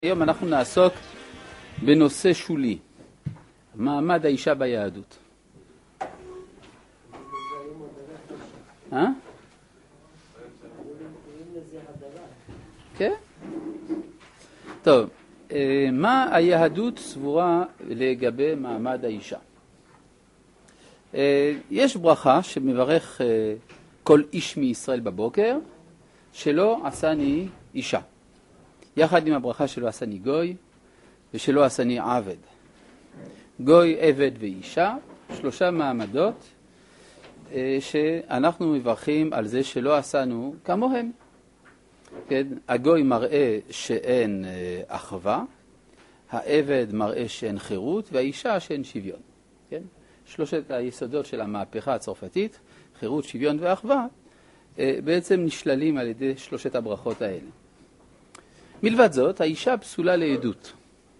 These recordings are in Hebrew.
היום אנחנו נעסוק בנושא שולי, מעמד האישה ביהדות. כן? טוב, מה היהדות סבורה לגבי מעמד האישה? יש ברכה שמברך כל איש מישראל בבוקר, שלא עשני אישה. יחד עם הברכה שלא עשני גוי ושלא עשני עבד. גוי, עבד ואישה, שלושה מעמדות שאנחנו מברכים על זה שלא עשנו כמוהם. כן? הגוי מראה שאין אחווה, העבד מראה שאין חירות, והאישה שאין שוויון. כן? שלושת היסודות של המהפכה הצרפתית, חירות, שוויון ואחווה, בעצם נשללים על ידי שלושת הברכות האלה. מלבד זאת, האישה פסולה לעדות.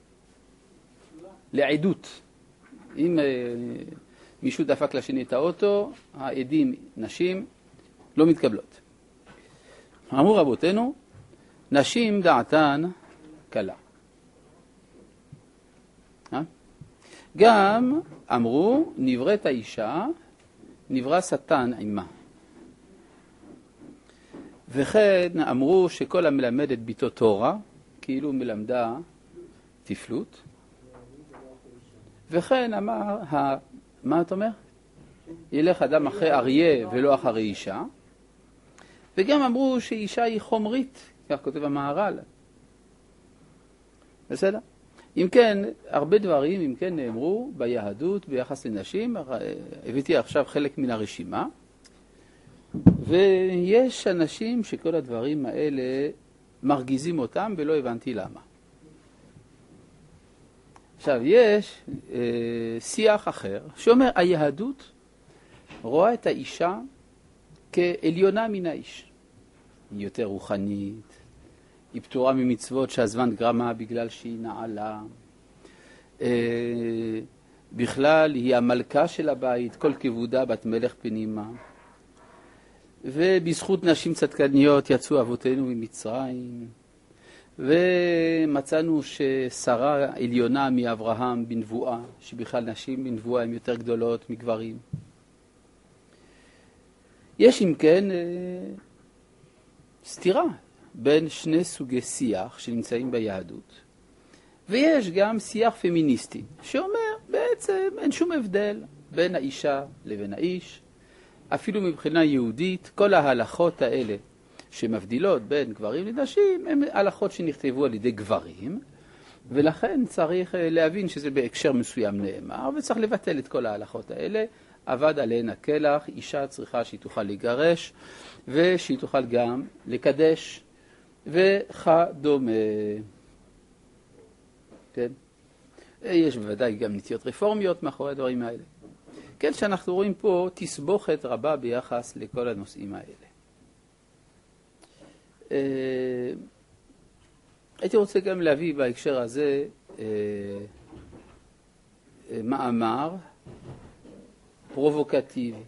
לעדות. אם מישהו דפק לשני את האוטו, העדים, נשים, לא מתקבלות. אמרו רבותינו, נשים דעתן קלה. גם אמרו, נבראת האישה, נברא שטן עמה. וכן אמרו שכל המלמד את ביתו תורה, כאילו מלמדה תפלות. וכן אמר, מה אתה אומר? ילך אדם אחרי אריה ולא אחרי אישה. וגם אמרו שאישה היא חומרית, כך כותב המהר"ל. בסדר? אם כן, הרבה דברים, אם כן, נאמרו ביהדות ביחס לנשים. הבאתי עכשיו חלק מן הרשימה. ויש אנשים שכל הדברים האלה מרגיזים אותם ולא הבנתי למה. עכשיו, יש שיח אחר שאומר, היהדות רואה את האישה כעליונה מן האיש. היא יותר רוחנית, היא פטורה ממצוות שהזמן גרמה בגלל שהיא נעלה. בכלל היא המלכה של הבית, כל כבודה בת מלך פנימה. ובזכות נשים צדקניות יצאו אבותינו ממצרים, ומצאנו ששרה עליונה מאברהם בנבואה, שבכלל נשים בנבואה הן יותר גדולות מגברים. יש אם כן סתירה בין שני סוגי שיח שנמצאים ביהדות, ויש גם שיח פמיניסטי, שאומר בעצם אין שום הבדל בין האישה לבין האיש, אפילו מבחינה יהודית, כל ההלכות האלה שמבדילות בין גברים לנשים, הן הלכות שנכתבו על ידי גברים, ולכן צריך להבין שזה בהקשר מסוים נאמר, וצריך לבטל את כל ההלכות האלה. עבד עליהן הכלח, אישה צריכה שהיא תוכל לגרש, ושהיא תוכל גם לקדש, וכדומה. כן? יש בוודאי גם נטיות רפורמיות מאחורי הדברים האלה. כן, שאנחנו רואים פה תסבוכת רבה ביחס לכל הנושאים האלה. הייתי רוצה גם להביא בהקשר הזה מאמר פרובוקטיבי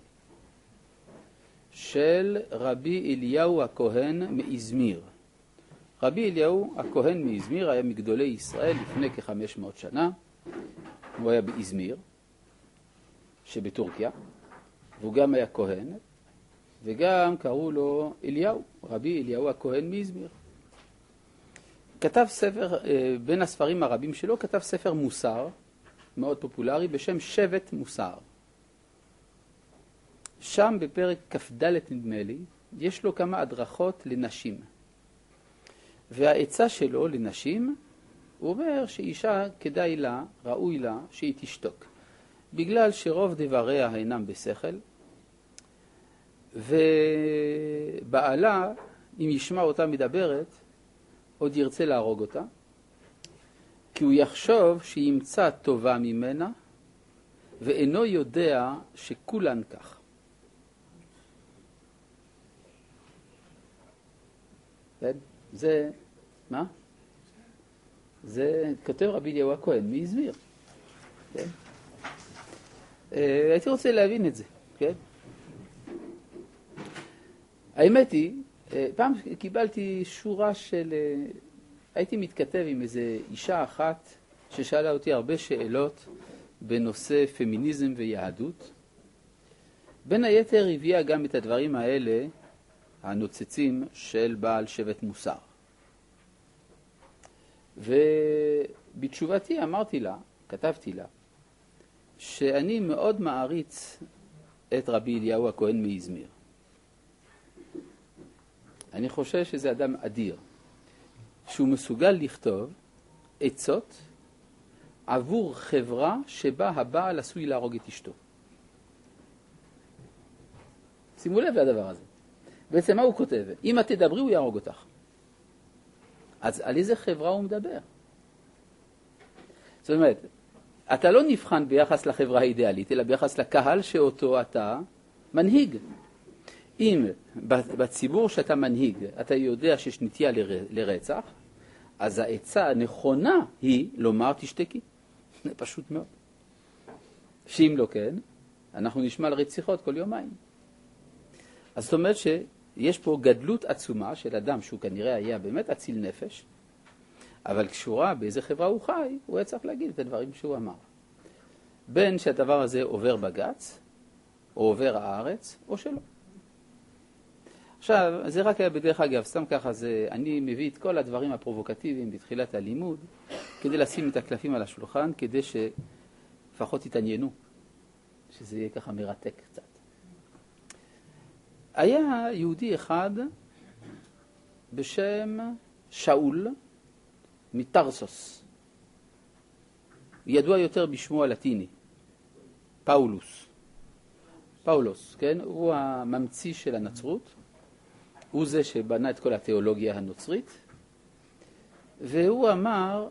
של רבי אליהו הכהן מאזמיר. רבי אליהו הכהן מאזמיר היה מגדולי ישראל לפני כ-500 שנה. הוא היה באזמיר שבטורקיה, והוא גם היה כהן, וגם קראו לו אליהו, רבי אליהו הכהן מאזמיר. כתב ספר, בין הספרים הרבים שלו, כתב ספר מוסר, מאוד פופולרי, בשם שבט מוסר. שם בפרק כ"ד נדמה לי, יש לו כמה הדרכות לנשים. והעצה שלו לנשים, הוא אומר שאישה כדאי לה, ראוי לה, שהיא תשתוק. בגלל שרוב דבריה אינם בשכל, ובעלה, אם ישמע אותה מדברת, עוד ירצה להרוג אותה, כי הוא יחשוב שימצא טובה ממנה, ואינו יודע שכולן כך. זה, מה? זה כותב רבי אליהו הכהן מאזמיר. כן? הייתי רוצה להבין את זה, כן? האמת היא, פעם קיבלתי שורה של הייתי מתכתב עם איזו אישה אחת ששאלה אותי הרבה שאלות בנושא פמיניזם ויהדות. בין היתר הביאה גם את הדברים האלה הנוצצים של בעל שבט מוסר. ובתשובתי אמרתי לה, כתבתי לה, שאני מאוד מעריץ את רבי אליהו הכהן מאיזמיר. אני חושב שזה אדם אדיר, שהוא מסוגל לכתוב עצות עבור חברה שבה הבעל עשוי להרוג את אשתו. שימו לב לדבר הזה. בעצם מה הוא כותב? אם את תדברי הוא יהרוג אותך. אז על איזה חברה הוא מדבר? זאת אומרת, אתה לא נבחן ביחס לחברה האידיאלית, אלא ביחס לקהל שאותו אתה מנהיג. אם בציבור שאתה מנהיג אתה יודע שיש נטייה לרצח, אז העצה הנכונה היא לומר תשתקי. זה פשוט מאוד. שאם לא כן, אנחנו נשמע על רציחות כל יומיים. אז זאת אומרת שיש פה גדלות עצומה של אדם שהוא כנראה היה באמת אציל נפש, אבל כשהוא ראה באיזה חברה הוא חי, הוא היה צריך להגיד את הדברים שהוא אמר. בין שהדבר הזה עובר בגץ, או עובר הארץ, או שלא. עכשיו, זה רק היה בדרך אגב, סתם ככה, אני מביא את כל הדברים הפרובוקטיביים בתחילת הלימוד, כדי לשים את הקלפים על השולחן, כדי שלפחות יתעניינו, שזה יהיה ככה מרתק קצת. היה יהודי אחד בשם שאול מטרסוס. ידוע יותר בשמו הלטיני, פאולוס, כן? הוא הממציא של הנצרות. הוא זה שבנה את כל התיאולוגיה הנוצרית, והוא אמר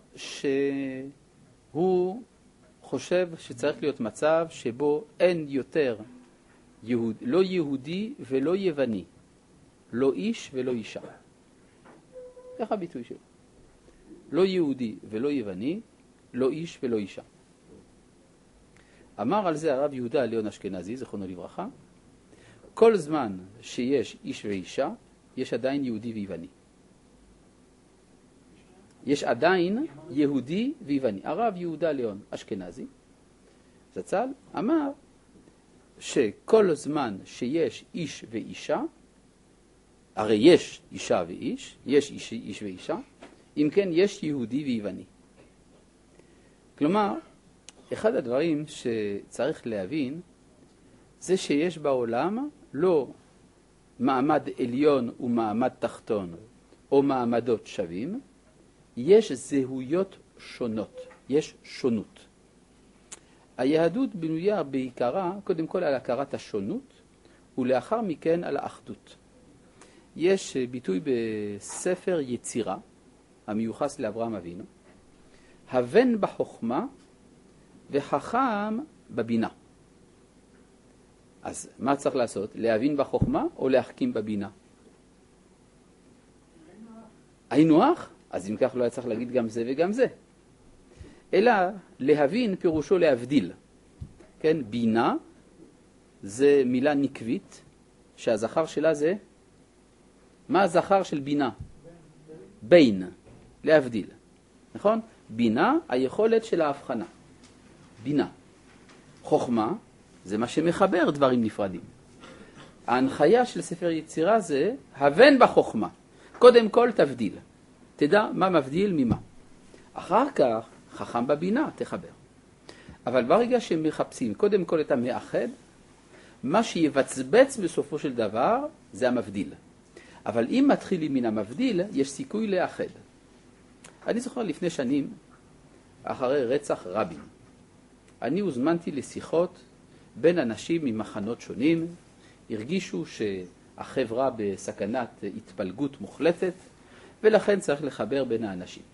שהוא חושב שצריך להיות מצב שבו אין יותר לא יהודי ולא יווני, לא איש ולא אישה. ככה הביטוי שלו. לא יהודי ולא יווני, לא איש ולא אישה. אמר על זה הרב יהודה ליאון אשכנזי, זכרונו לברכה, כל זמן שיש איש ואישה, יש עדיין יהודי ויווני. יש עדיין יהודי ויווני. הרב יהודה ליאון אשכנזי, זצ"ל, אמר שכל זמן שיש איש ואישה, הרי יש אישה ואיש, יש איש ואישה, אם כן יש יהודי ויווני. כלומר, אחד הדברים שצריך להבין, זה שיש בעולם לא מעמד עליון ומעמד תחתון, או מעמדות שווים, יש זהויות שונות, יש שונות. היהדות בנויה בעיקרה, קודם כל על הכרת השונות, ולאחר מכן על האחדות. יש ביטוי בספר יצירה, המיוחס לאברהם אבינו, הבן בחוכמה וחכם בבינה. אז מה צריך לעשות? להבין בחוכמה או להחכים בבינה? היינו הך? אז אם כך לא היה צריך להגיד גם זה וגם זה. אלא להבין פירושו להבדיל. כן? בינה זה מילה נקבית, שהזכר שלה זה, מה הזכר של בינה? בין, להבדיל. נכון? בינה, היכולת של ההבחנה. בינה. חוכמה, זה מה שמחבר דברים נפרדים. ההנחיה של ספר יצירה זה, הבן בחוכמה. קודם כל תבדיל. תדע מה מבדיל ממה. אחר כך, חכם בבינה, תחבר. אבל ברגע שמחפשים קודם כל את המאחד, מה שיבצבץ בסופו של דבר זה המבדיל. אבל אם מתחילים מן המבדיל, יש סיכוי לאחד. אני זוכר לפני שנים, אחרי רצח רבין, אני הוזמנתי לשיחות בין אנשים ממחנות שונים, הרגישו שהחברה בסכנת התפלגות מוחלטת, ולכן צריך לחבר בין האנשים.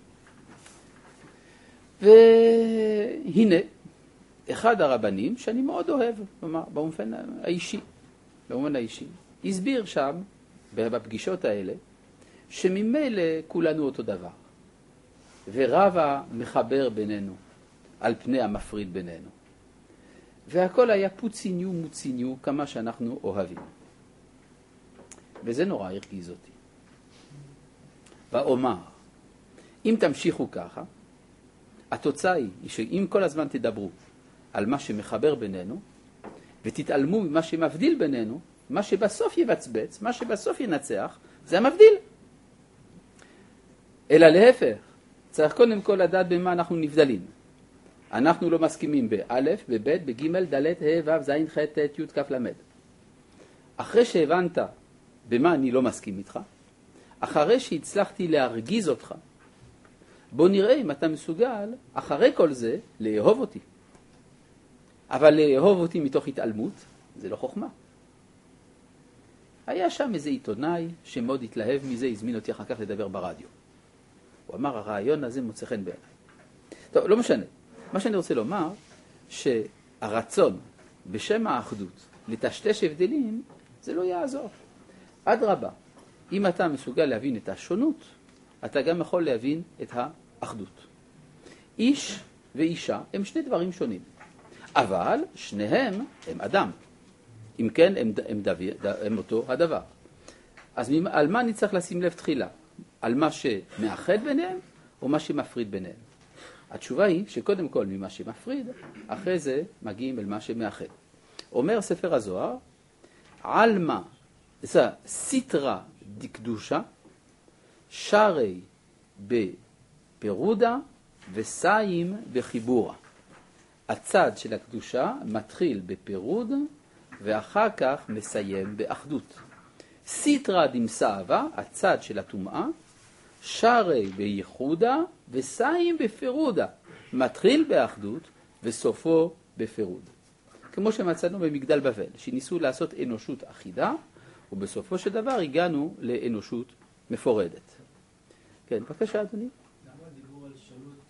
והנה, אחד הרבנים שאני מאוד אוהב, במובן האישי, הסביר שם, בפגישות האלה, שממילא כולנו אותו דבר. ורבה מחבר בינינו, על פני המפריד בינינו. והכל היה פוציניו מוציניו, כמה שאנחנו אוהבים. וזה נורא הרגיז אותי. ואומר, אם תמשיכו ככה, התוצאה היא שאם כל הזמן תדברו על מה שמחבר בינינו, ותתעלמו ממה שמבדיל בינינו, מה שבסוף יבצבץ, מה שבסוף ינצח, זה המבדיל. אלא להפך, צריך קודם כל לדעת במה אנחנו נבדלים. אנחנו לא מסכימים באלף, בבית, בגימל, דלת, ה', ו', ז', ח', ט', י', כ', למד. אחרי שהבנת במה אני לא מסכים איתך, אחרי שהצלחתי להרגיז אותך, בוא נראה אם אתה מסוגל, אחרי כל זה, לאהוב אותי. אבל לאהוב אותי מתוך התעלמות, זה לא חוכמה. היה שם איזה עיתונאי שמאוד התלהב מזה, הזמין אותי אחר כך לדבר ברדיו. הוא אמר, הרעיון הזה מוצא חן בעיניי. טוב, לא משנה. מה שאני רוצה לומר, שהרצון בשם האחדות לטשטש הבדלים, זה לא יעזור. אדרבה, אם אתה מסוגל להבין את השונות, אתה גם יכול להבין את האחדות. איש ואישה הם שני דברים שונים, אבל שניהם הם אדם. אם כן, הם אותו הדבר. אז על מה אני צריך לשים לב תחילה? על מה שמאחד ביניהם או מה שמפריד ביניהם? התשובה היא שקודם כל ממה שמפריד, אחרי זה מגיעים אל מה שמאחד. אומר ספר הזוהר, עלמא, זה סיטרא דקדושה, שרי בפירודה וסיים בחיבורה. הצד של הקדושה מתחיל בפירוד ואחר כך מסיים באחדות. סיטרא דמסאווה, הצד של הטומאה, שרי בייחודה וסיים בפירודה, מתחיל באחדות וסופו בפירוד. כמו שמצאנו במגדל בבל, שניסו לעשות אנושות אחידה, ובסופו של דבר הגענו לאנושות מפורדת. כן, בבקשה אדוני. למה דיבור על שונות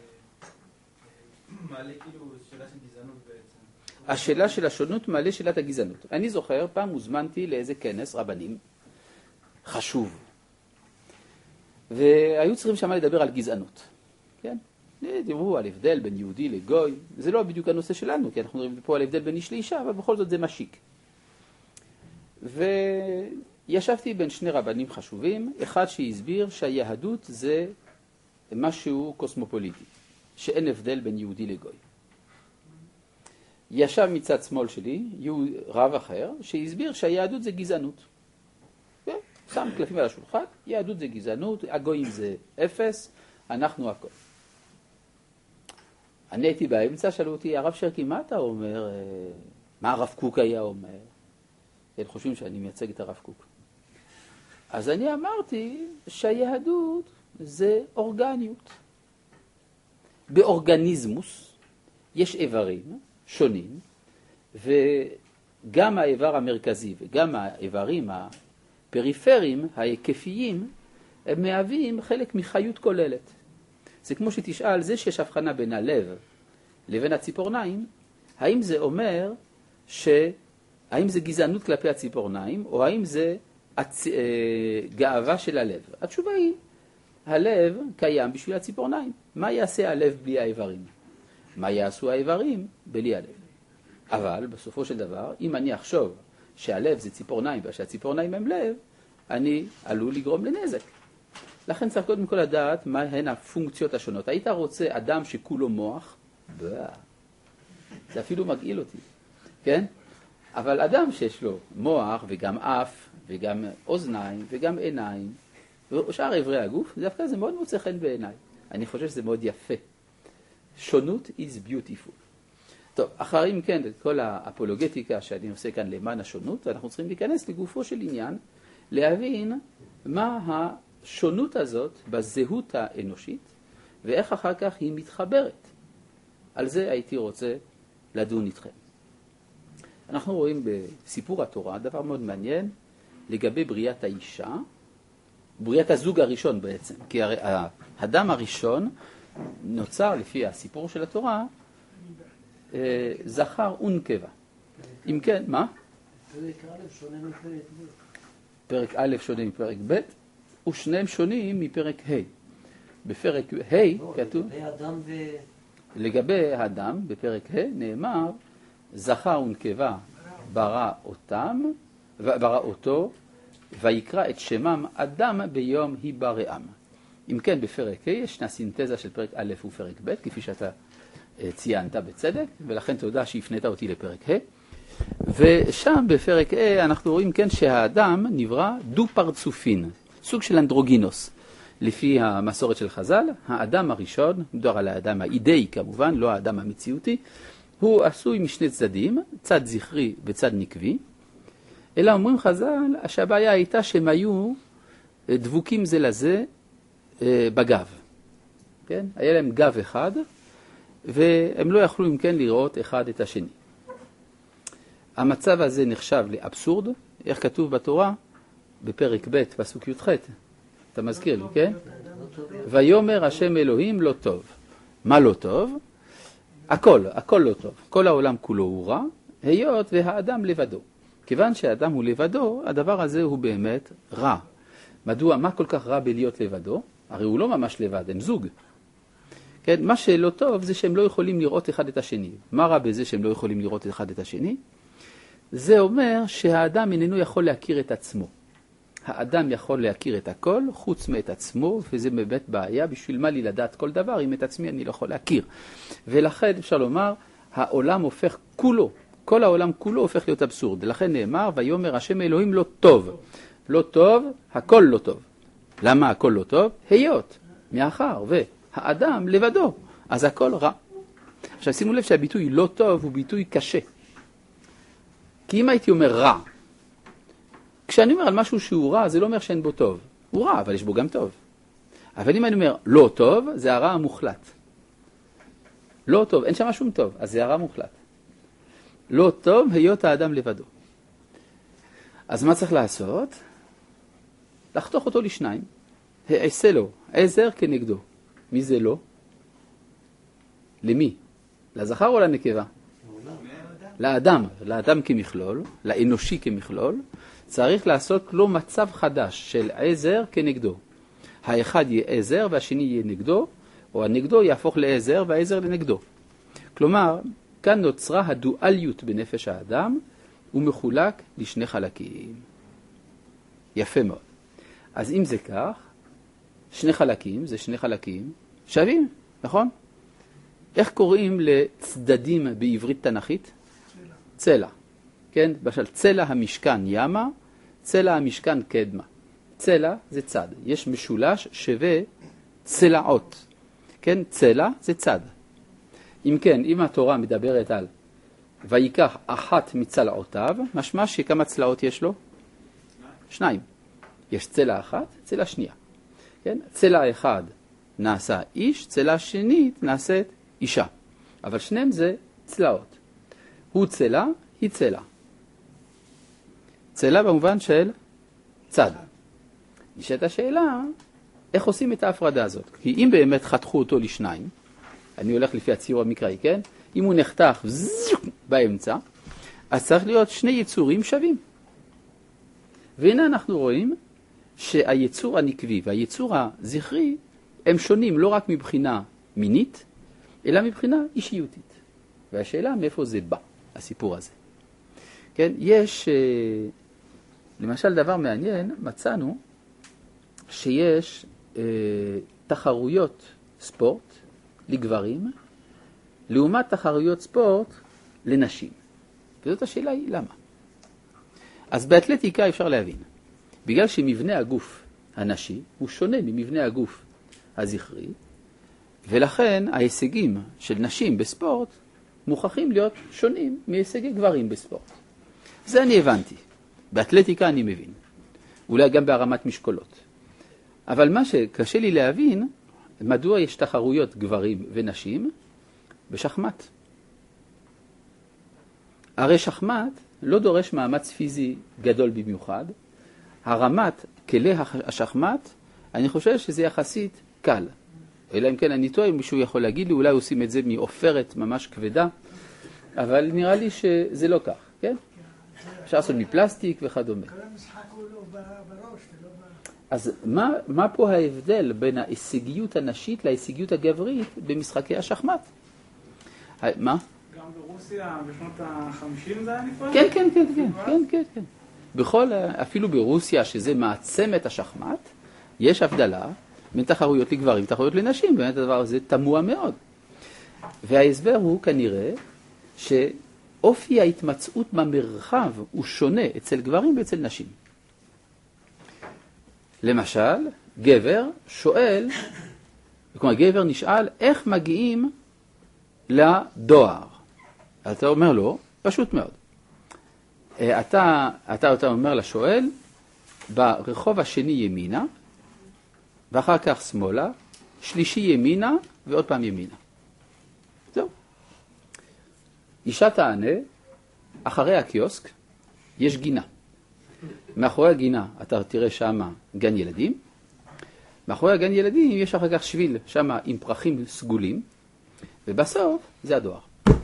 מעלה כאילו שאלה של גזענות בעצם? השאלה של השונות מעלה שאלת הגזענות. אני זוכר, פעם הוזמנתי לאיזה כנס רבנים חשוב, והיו צריכים שמה לדבר על גזענות. כן? דיברו על הבדל בין יהודי לגוי, זה לא בדיוק הנושא שלנו, כי אנחנו מדברים פה על הבדל בין איש לאישה, אבל בכל זאת זה משיק. וישבתי בין שני רבנים חשובים, אחד שהסביר שהיהדות זה משהו קוסמופוליטי, שאין הבדל בין יהודי לגוי. ישב מצד שמאל שלי רב אחר שהסביר שהיהדות זה גזענות. שם קלפים על השולחן, יהדות זה גזענות, הגויים זה אפס, אנחנו הכל. אני הייתי באמצע, שאלו אותי, הרב שרקי, מה אתה אומר? מה הרב קוק היה אומר? הם חושבים שאני מייצג את הרב קוק. אז אני אמרתי שהיהדות זה אורגניות. באורגניזמוס יש איברים שונים, וגם האיבר המרכזי וגם האיברים הפריפריים, ההיקפיים, הם מהווים חלק מחיות כוללת. זה כמו שתשאל, זה שיש הבחנה בין הלב לבין הציפורניים, האם זה אומר האם זה גזענות כלפי הציפורניים, או האם זה גאווה של הלב? התשובה היא, הלב קיים בשביל הציפורניים. מה יעשה הלב בלי האיברים? מה יעשו האיברים בלי הלב? אבל בסופו של דבר, אם אני אחשוב שהלב זה ציפורניים ושהציפורניים הם לב, אני עלול לגרום לנזק. לכן צריך קודם כל לדעת מה הן הפונקציות השונות. היית רוצה אדם שכולו מוח? זה אפילו מגעיל אותי, כן? אבל אדם שיש לו מוח וגם אף וגם אוזניים וגם עיניים ושאר עברי הגוף, דווקא זה מאוד מוצא חן בעיניי. אני חושב שזה מאוד יפה. שונות is beautiful. טוב, אחרים כן, את כל האפולוגטיקה שאני עושה כאן למען השונות, אנחנו צריכים להיכנס לגופו של עניין, להבין מה השונות הזאת בזהות האנושית, ואיך אחר כך היא מתחברת. על זה הייתי רוצה לדון איתכם. אנחנו רואים בסיפור התורה דבר מאוד מעניין לגבי בריאת האישה, בריאת הזוג הראשון בעצם, כי האדם הראשון נוצר לפי הסיפור של התורה זכר ונקבה. אם כן, מה? פרק א' שונה מפרק ב'. פרק א' שונה מפרק ב', ושניהם שונים מפרק ה'. בפרק ה' כתוב... לגבי האדם, בפרק ה' נאמר, זכר ונקבה ברא אותו, ויקרא את שמם אדם ביום היבראם. אם כן, בפרק ה' ישנה סינתזה של פרק א' ופרק ב', כפי שאתה ציינת בצדק, ולכן תודה שהפנית אותי לפרק ה'. ושם בפרק ה' אנחנו רואים כן שהאדם נברא דו פרצופין, סוג של אנדרוגינוס. לפי המסורת של חז"ל, האדם הראשון, מדובר על האדם האידאי כמובן, לא האדם המציאותי, הוא עשוי משני צדדים, צד זכרי וצד נקבי, אלא אומרים חז"ל שהבעיה הייתה שהם היו דבוקים זה לזה בגב. כן? היה להם גב אחד, והם לא יכלו אם כן לראות אחד את השני. המצב הזה נחשב לאבסורד, איך כתוב בתורה, בפרק ב' פסוק י"ח, אתה מזכיר לי, כן? ויאמר השם אלוהים לא טוב. מה לא טוב? הכל לא טוב. כל העולם כולו הוא רע, היות והאדם לבדו. כיוון שהאדם הוא לבדו, הדבר הזה הוא באמת רע. מדוע? מה כל כך רע בלהיות לבדו? הרי הוא לא ממש לבד, הם זוג. כן? מה שלא טוב זה שהם לא יכולים לראות אחד את השני. מה רע בזה שהם לא יכולים לראות אחד את השני? זה אומר שהאדם איננו יכול להכיר את עצמו. האדם יכול להכיר את הכל חוץ מאת עצמו, וזה באמת בעיה. בשביל מה לי לדעת כל דבר אם את עצמי אני לא יכול להכיר. ולכן אפשר לומר, העולם הופך כולו, כל העולם כולו הופך להיות אבסורד. לכן נאמר, ויאמר השם אלוהים לא טוב. לא טוב, הכל לא טוב. למה הכל לא טוב? היות, מאחר והאדם לבדו, אז הכל רע. עכשיו שימו לב שהביטוי לא טוב הוא ביטוי קשה. כי אם הייתי אומר רע, כשאני אומר על משהו שהוא רע, זה לא אומר שאין בו טוב. הוא רע, אבל יש בו גם טוב. אבל אם אני אומר לא טוב, זה הרע המוחלט. לא טוב, אין שם שום טוב, אז זה הרע מוחלט. לא טוב, היות האדם לבדו. אז מה צריך לעשות? לחתוך אותו לשניים. העשה לו, עזר כנגדו. מי זה לא? למי? לזכר או לנקבה? לאדם, לאדם כמכלול, לאנושי כמכלול, צריך לעשות לו מצב חדש של עזר כנגדו. האחד יהיה עזר והשני יהיה נגדו, או הנגדו יהפוך לעזר והעזר לנגדו. כלומר, כאן נוצרה הדואליות בנפש האדם, הוא מחולק לשני חלקים. יפה מאוד. אז אם זה כך, שני חלקים, זה שני חלקים שווים, נכון? איך קוראים לצדדים בעברית תנכית? צלע. כן? למשל, צלע המשכן ימה, צלע המשכן קדמה. צלע זה צד. יש משולש שווה צלעות. כן? צלע זה צד. אם כן, אם התורה מדברת על ויקח אחת מצלעותיו, משמע שכמה צלעות יש לו? שניים. יש צלע אחת, צלע שנייה. כן? צלע אחד נעשה איש, צלע שנית נעשית אישה. אבל שניהם זה צלעות. הוא צלע, היא צלע. צלע במובן של צד. נשאלת השאלה, איך עושים את ההפרדה הזאת? כי אם באמת חתכו אותו לשניים, אני הולך לפי הציור המקראי, כן? אם הוא נחתך באמצע, אז צריך להיות שני יצורים שווים. והנה אנחנו רואים שהיצור הנקבי והיצור הזכרי הם שונים לא רק מבחינה מינית, אלא מבחינה אישיותית. והשאלה מאיפה זה בא, הסיפור הזה. כן? יש, למשל דבר מעניין, מצאנו שיש תחרויות ספורט לגברים, לעומת תחרויות ספורט לנשים. וזאת השאלה היא למה. אז באתלטיקה אפשר להבין. בגלל שמבנה הגוף הנשי הוא שונה ממבנה הגוף הזכרי, ולכן ההישגים של נשים בספורט מוכרחים להיות שונים מהישגי גברים בספורט. זה אני הבנתי. באתלטיקה אני מבין. אולי גם בהרמת משקולות. אבל מה שקשה לי להבין, מדוע יש תחרויות גברים ונשים בשחמט. הרי שחמט לא דורש מאמץ פיזי גדול במיוחד. הרמת כלי השחמט, אני חושב שזה יחסית קל. אלא אם כן אני טועה, אם מישהו יכול להגיד לי, אולי עושים את זה מעופרת ממש כבדה, אבל נראה לי שזה לא כך, כן? אפשר לעשות מפלסטיק וכדומה. כל המשחק הוא לא בראש ולא אז מה פה ההבדל בין ההישגיות הנשית להישגיות הגברית במשחקי השחמט? מה? גם ברוסיה בשנות ה-50 זה היה נפרד? כן. אפילו ברוסיה, שזה מעצמת השחמט, יש הבדלה בין תחרויות לגברים, תחרויות לנשים, באמת הדבר הזה תמוה מאוד. וההסבר הוא כנראה שאופי ההתמצאות במרחב הוא שונה אצל גברים ואצל נשים. למשל, גבר שואל, כלומר גבר נשאל איך מגיעים לדואר. אתה אומר לו, פשוט מאוד. אתה אומר לשואל, ברחוב השני ימינה, ואחר כך שמאלה, שלישי ימינה, ועוד פעם ימינה. זהו. אישה תענה, אחרי הקיוסק יש גינה. מאחורי הגינה אתה תראה שמה גן ילדים. מאחורי הגן ילדים יש אחר כך שביל שמה עם פרחים סגולים, ובסוף זה הדואר.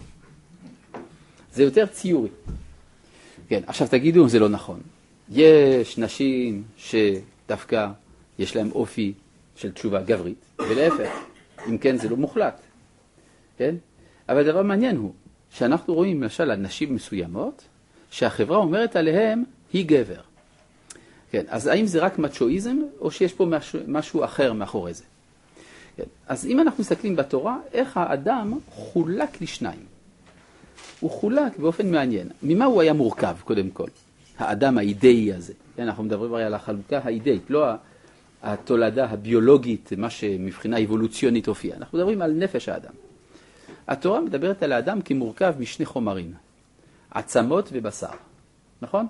זה יותר ציורי. כן, עכשיו תגידו, זה לא נכון. יש נשים שדווקא יש להם אופי של תשובה גברית, ולהפך, אם כן זה לא מוחלט. כן? אבל הדבר מעניין הוא, שאנחנו רואים למשל על נשים מסוימות, שהחברה אומרת עליהם, היא גבר. כן, אז האם זה רק מצ'ואיזם, או שיש פה משהו אחר מאחורי זה? כן, אז אם אנחנו מסתכלים בתורה, איך האדם חולק לשניים. הוא חולק באופן מעניין. ממה הוא היה מורכב, קודם כל? האדם האידאי הזה. כן, אנחנו מדברים הרי על החלוקה האידאית, לא התולדה הביולוגית, מה שמבחינה אבולוציונית הופיע. אנחנו מדברים על נפש האדם. התורה מדברת על האדם כמורכב משני חומרים, עצמות ובשר. נכון?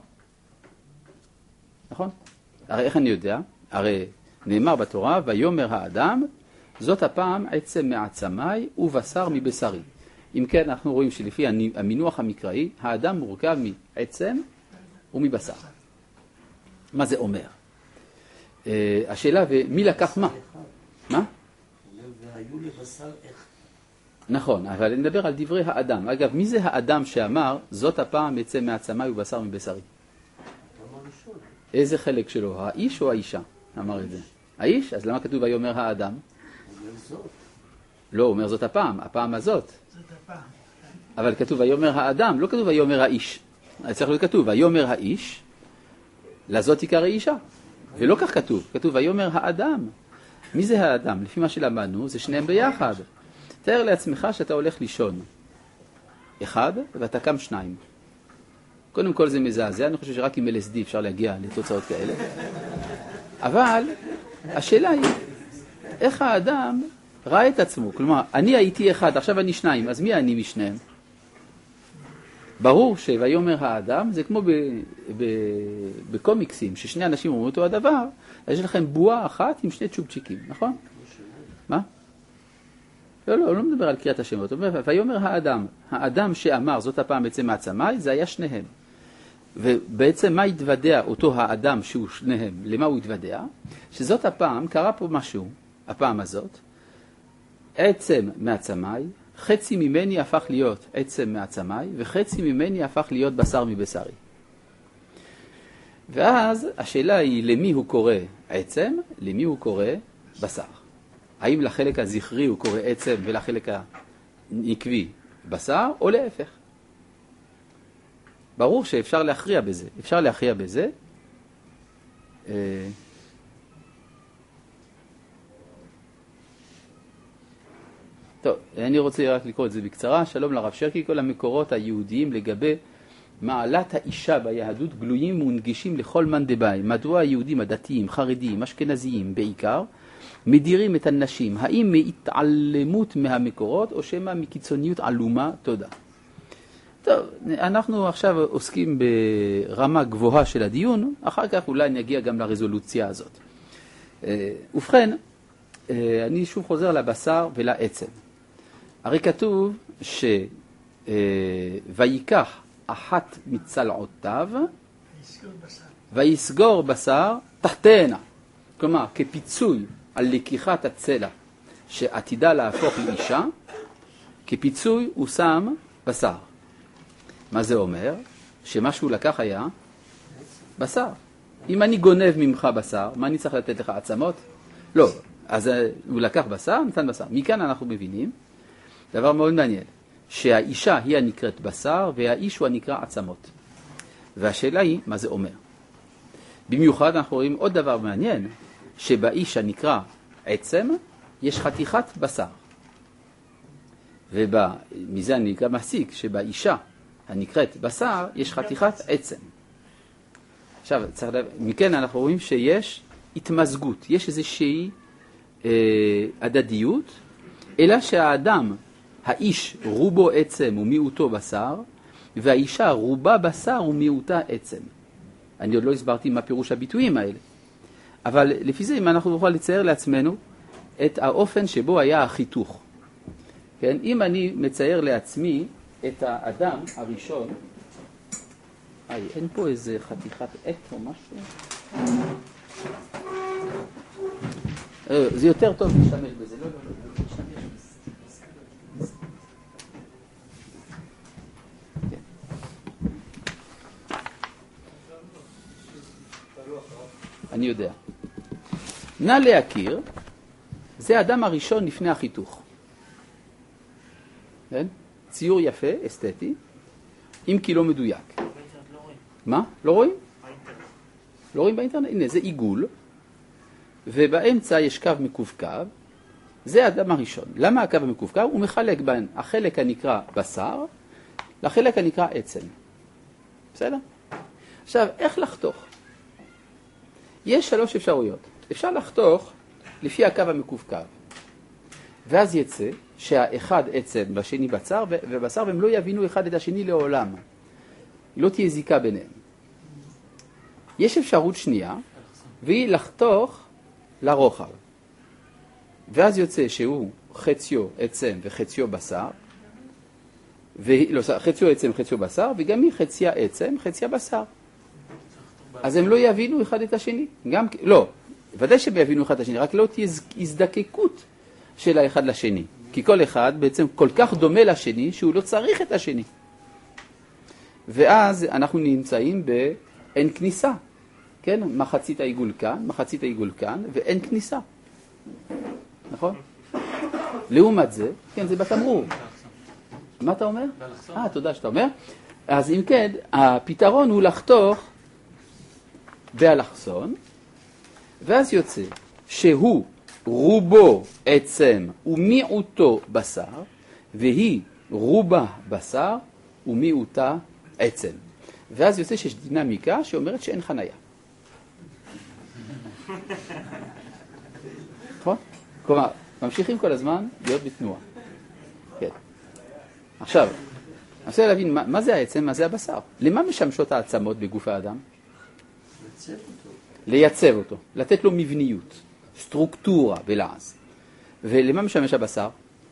נכון? הרי איך אני יודע? הרי נאמר בתורה, ויאמר האדם, זאת הפעם עצם מעצמי ובשר מבשרי. אם כן, אנחנו רואים שלפי המינוח המקראי, האדם מורכב מעצם ומבשר. מה זה אומר? השאלה, ומי לקח מה? מה? והיו לבשר איך? נכון, אבל אני מדבר על דברי האדם. אגב, מי זה האדם שאמר, זאת הפעם עצם מעצמי ובשר מבשרי? איזה חלק שלו? האיש או האישה? אמר את זה. האיש? אז למה כתוב ויאמר האדם? לא, הוא אומר זאת הפעם הזאת. זאת הפעם. אבל כתוב ויאמר האדם, לא כתוב ויאמר האיש. צריך להיות כתוב ויאמר האיש, לזאת עיקר האישה. ולא כך כתוב, כתוב ויאמר האדם. מי זה האדם? לפי מה שלמדנו, זה שניהם ביחד. תאר לעצמך שאתה הולך לישון. אחד, ואתה קם שניים. קודם כל זה מזעזע, אני חושב שרק עם LSD אפשר להגיע לתוצאות כאלה. אבל השאלה היא, איך האדם ראה את עצמו? כלומר, אני הייתי אחד, עכשיו אני שניים, אז מי אני משניהם? ברור שויאמר האדם, זה כמו בקומיקסים, ששני אנשים אומרים אותו הדבר, יש לכם בועה אחת עם שני צ'ופצ'יקים, נכון? מה? לא מדבר על קריאת השמות. הוא אומר, ויאמר האדם שאמר, זאת הפעם בעצם מעצמי, זה היה שניהם. ובעצם מה התוודע אותו האדם שהוא שניהם? למה הוא התוודע? שזאת הפעם, קרה פה משהו, הפעם הזאת, עצם מעצמי, חצי ממני הפך להיות עצם מעצמי, וחצי ממני הפך להיות בשר מבשרי. ואז השאלה היא למי הוא קורא עצם, למי הוא קורא בשר. האם לחלק הזכרי הוא קורא עצם ולחלק הנקבי בשר, או להפך? ברור שאפשר להכריע בזה. אפשר להכריע בזה. טוב, אני רוצה רק לקרוא את זה בקצרה. שלום לרב שרקי, כל המקורות היהודיים לגבי מעלת האישה ביהדות גלויים ונגישים לכל מאן דבעי. מדוע היהודים הדתיים, חרדיים, אשכנזיים בעיקר, מדירים את הנשים? האם מהתעלמות מהמקורות או שמא מקיצוניות עלומה? תודה. טוב, אנחנו עכשיו עוסקים ברמה גבוהה של הדיון, אחר כך אולי נגיע גם לרזולוציה הזאת. ובכן, אני שוב חוזר לבשר ולעצם. הרי כתוב ויקח אחת מצלעותיו ויסגור בשר תחתנה. כלומר, כפיצוי על לקיחת הצלע שעתידה להפוך לאישה, כפיצוי הוא שם בשר. מה זה אומר? שמה שהוא לקח היה בשר. אם אני גונב ממך בשר, מה אני צריך לתת לך? עצמות? לא. אז הוא לקח בשר, נתן בשר. מכאן אנחנו מבינים דבר מאוד מעניין, שהאישה היא הנקראת בשר והאיש הוא הנקרא עצמות. והשאלה היא, מה זה אומר? במיוחד אנחנו רואים עוד דבר מעניין, שבאיש הנקרא עצם, יש חתיכת בשר. ומזה אני גם מסיק שבאישה הנקראת בשר, יש חתיכת עצם. עכשיו, מכן אנחנו רואים שיש התמזגות, יש איזושהי הדדיות, אלא שהאדם, האיש רובו עצם ומיעוטו בשר, והאישה רובה בשר ומיעוטה עצם. אני עוד לא הסברתי מה פירוש הביטויים האלה. אבל לפי זה, אם אנחנו נוכל לצייר לעצמנו את האופן שבו היה החיתוך. כן? אם אני מצייר לעצמי את האדם הראשון, אין פה איזה חתיכת עט או משהו? זה יותר טוב להשתמש בזה. לא, להשתמש בזה. כן. אני יודע. נא להכיר, זה האדם הראשון לפני החיתוך. כן? ציור יפה, אסתטי, אם כי לא מדויק. מה? לא רואים? לא רואים באינטרנט? הנה, זה עיגול, ובאמצע יש קו מקווקו, זה האדם הראשון. למה הקו המקווקו? הוא מחלק בין החלק הנקרא בשר, לחלק הנקרא עצם. בסדר? עכשיו, איך לחתוך? יש 3 אפשרויות. אפשר לחתוך לפי הקו המקווקו, ואז יצא שהאחד עצם והשני בשר, ובשר, והם לא יבינו אחד את השני לעולם. לא תהיה זיקה ביניהם. יש אפשרות שנייה, והיא לחתוך לרוחב. ואז יוצא שהוא חציו עצם וחציו בשר, חציו עצם חציו בשר, וגם היא חציה עצם, חציה בשר. אז הם לא יבינו אחד את השני. לא, ודאי שהם יבינו אחד את השני, רק לא תהיה הזדקקות של האחד לשני. כי כל אחד בעצם כל כך דומה לשני, שהוא לא צריך את השני. ואז אנחנו נמצאים באין כניסה. כן? מחצית העיגול כאן, מחצית העיגול כאן, ואין כניסה. נכון? לעומת זה, כן, זה בתמרור. מה אתה אומר? תודה שאתה אומר. אז אם כן, הפתרון הוא לחתוך באלכסון, ואז יוצא שהוא רובו עצם ומיעוטו בשר, והיא רובה בשר ומיעוטה עצם. ואז יוצא שיש דינמיקה שאומרת שאין חנייה. נכון? כלומר, ממשיכים כל הזמן להיות בתנועה. כן. עכשיו, אני רוצה להבין מה זה העצם, מה זה הבשר. למה משמשות העצמות בגוף האדם? לייצב אותו, לתת לו מבניות, סטרוקטורה בלעז. ולמה משמש הבשר?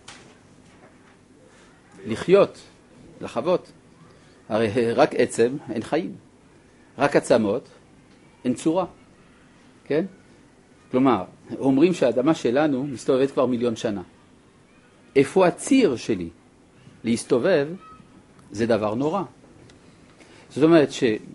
לחיות, לחוות. הרי רק עצם אין חיים, רק עצמות אין צורה. כן? כלומר, אומרים שהאדמה שלנו מסתובבת כבר 1,000,000 שנה. איפה הציר שלי? להסתובב זה דבר נורא. זאת אומרת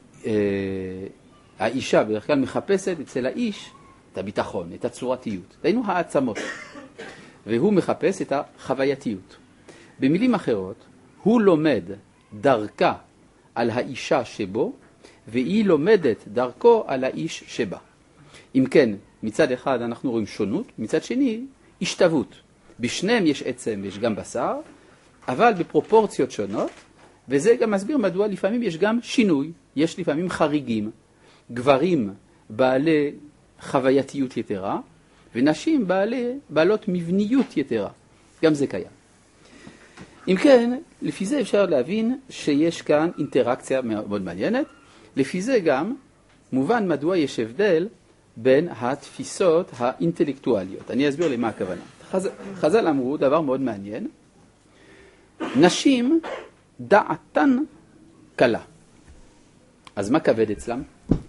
שהאישה בדרך כלל מחפשת אצל האיש את הביטחון, את הצורתיות. דהיינו העצמות. והוא מחפש את החווייתיות. במילים אחרות, הוא לומד דרכה על האישה שבו, והיא לומדת דרכו על האיש שבה. אם כן, מצד אחד אנחנו רואים שונות, מצד שני, השתוות. בשניהם יש עצם ויש גם בשר, אבל בפרופורציות שונות, וזה גם מסביר מדוע לפעמים יש גם שינוי, יש לפעמים חריגים, גברים בעלי חווייתיות יתרה, ונשים בעלות מבניות יתרה. גם זה קיים. אם כן, לפי זה אפשר להבין שיש כאן אינטראקציה מאוד מעניינת. לפי זה גם מובן מדוע יש הבדל בין התפיסות האינטלקטואליות. אני אסביר למה הכוונה. חז"ל אמרו דבר מאוד מעניין. נשים דעתן קלה. אז מה כבד אצלם?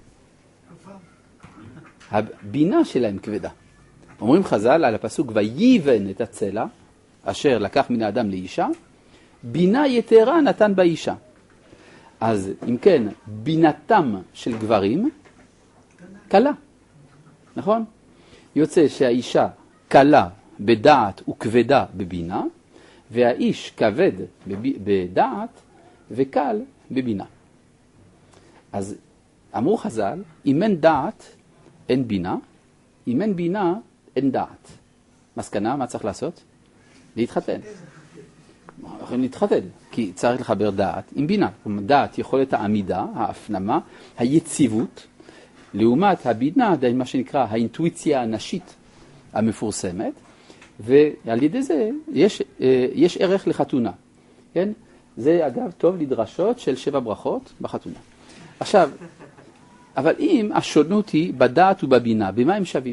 הבינה שלהם כבדה. אומרים חז"ל על הפסוק ויבן את הצלע אשר לקח מן האדם לאישה, בינה יתרה נתן באישה. אז אם כן, בינתם של גברים קלה. נכון? יוצא שהאישה קלה בדעת וכבדה בבינה, והאיש כבד בדעת וקל בבינה. אז אמרו חז"ל, אם אין דעת אין בינה, אם אין בינה אין דעת. מסקנה, מה צריך לעשות? להתחתן. יכולים להתחתן, כי צריך לחבר דעת עם בינה. דעת, יכולת העמידה, ההפנמה, היציבות, לעומת הבינה, מה שנקרא האינטואיציה הנשית המפורסמת, ועל ידי זה יש ערך לחתונה. כן? זה אגב טוב לדרשות של 7 ברכות בחתונה. עכשיו, אבל אם השונות היא בדעת ובבינה, במה הם שווים?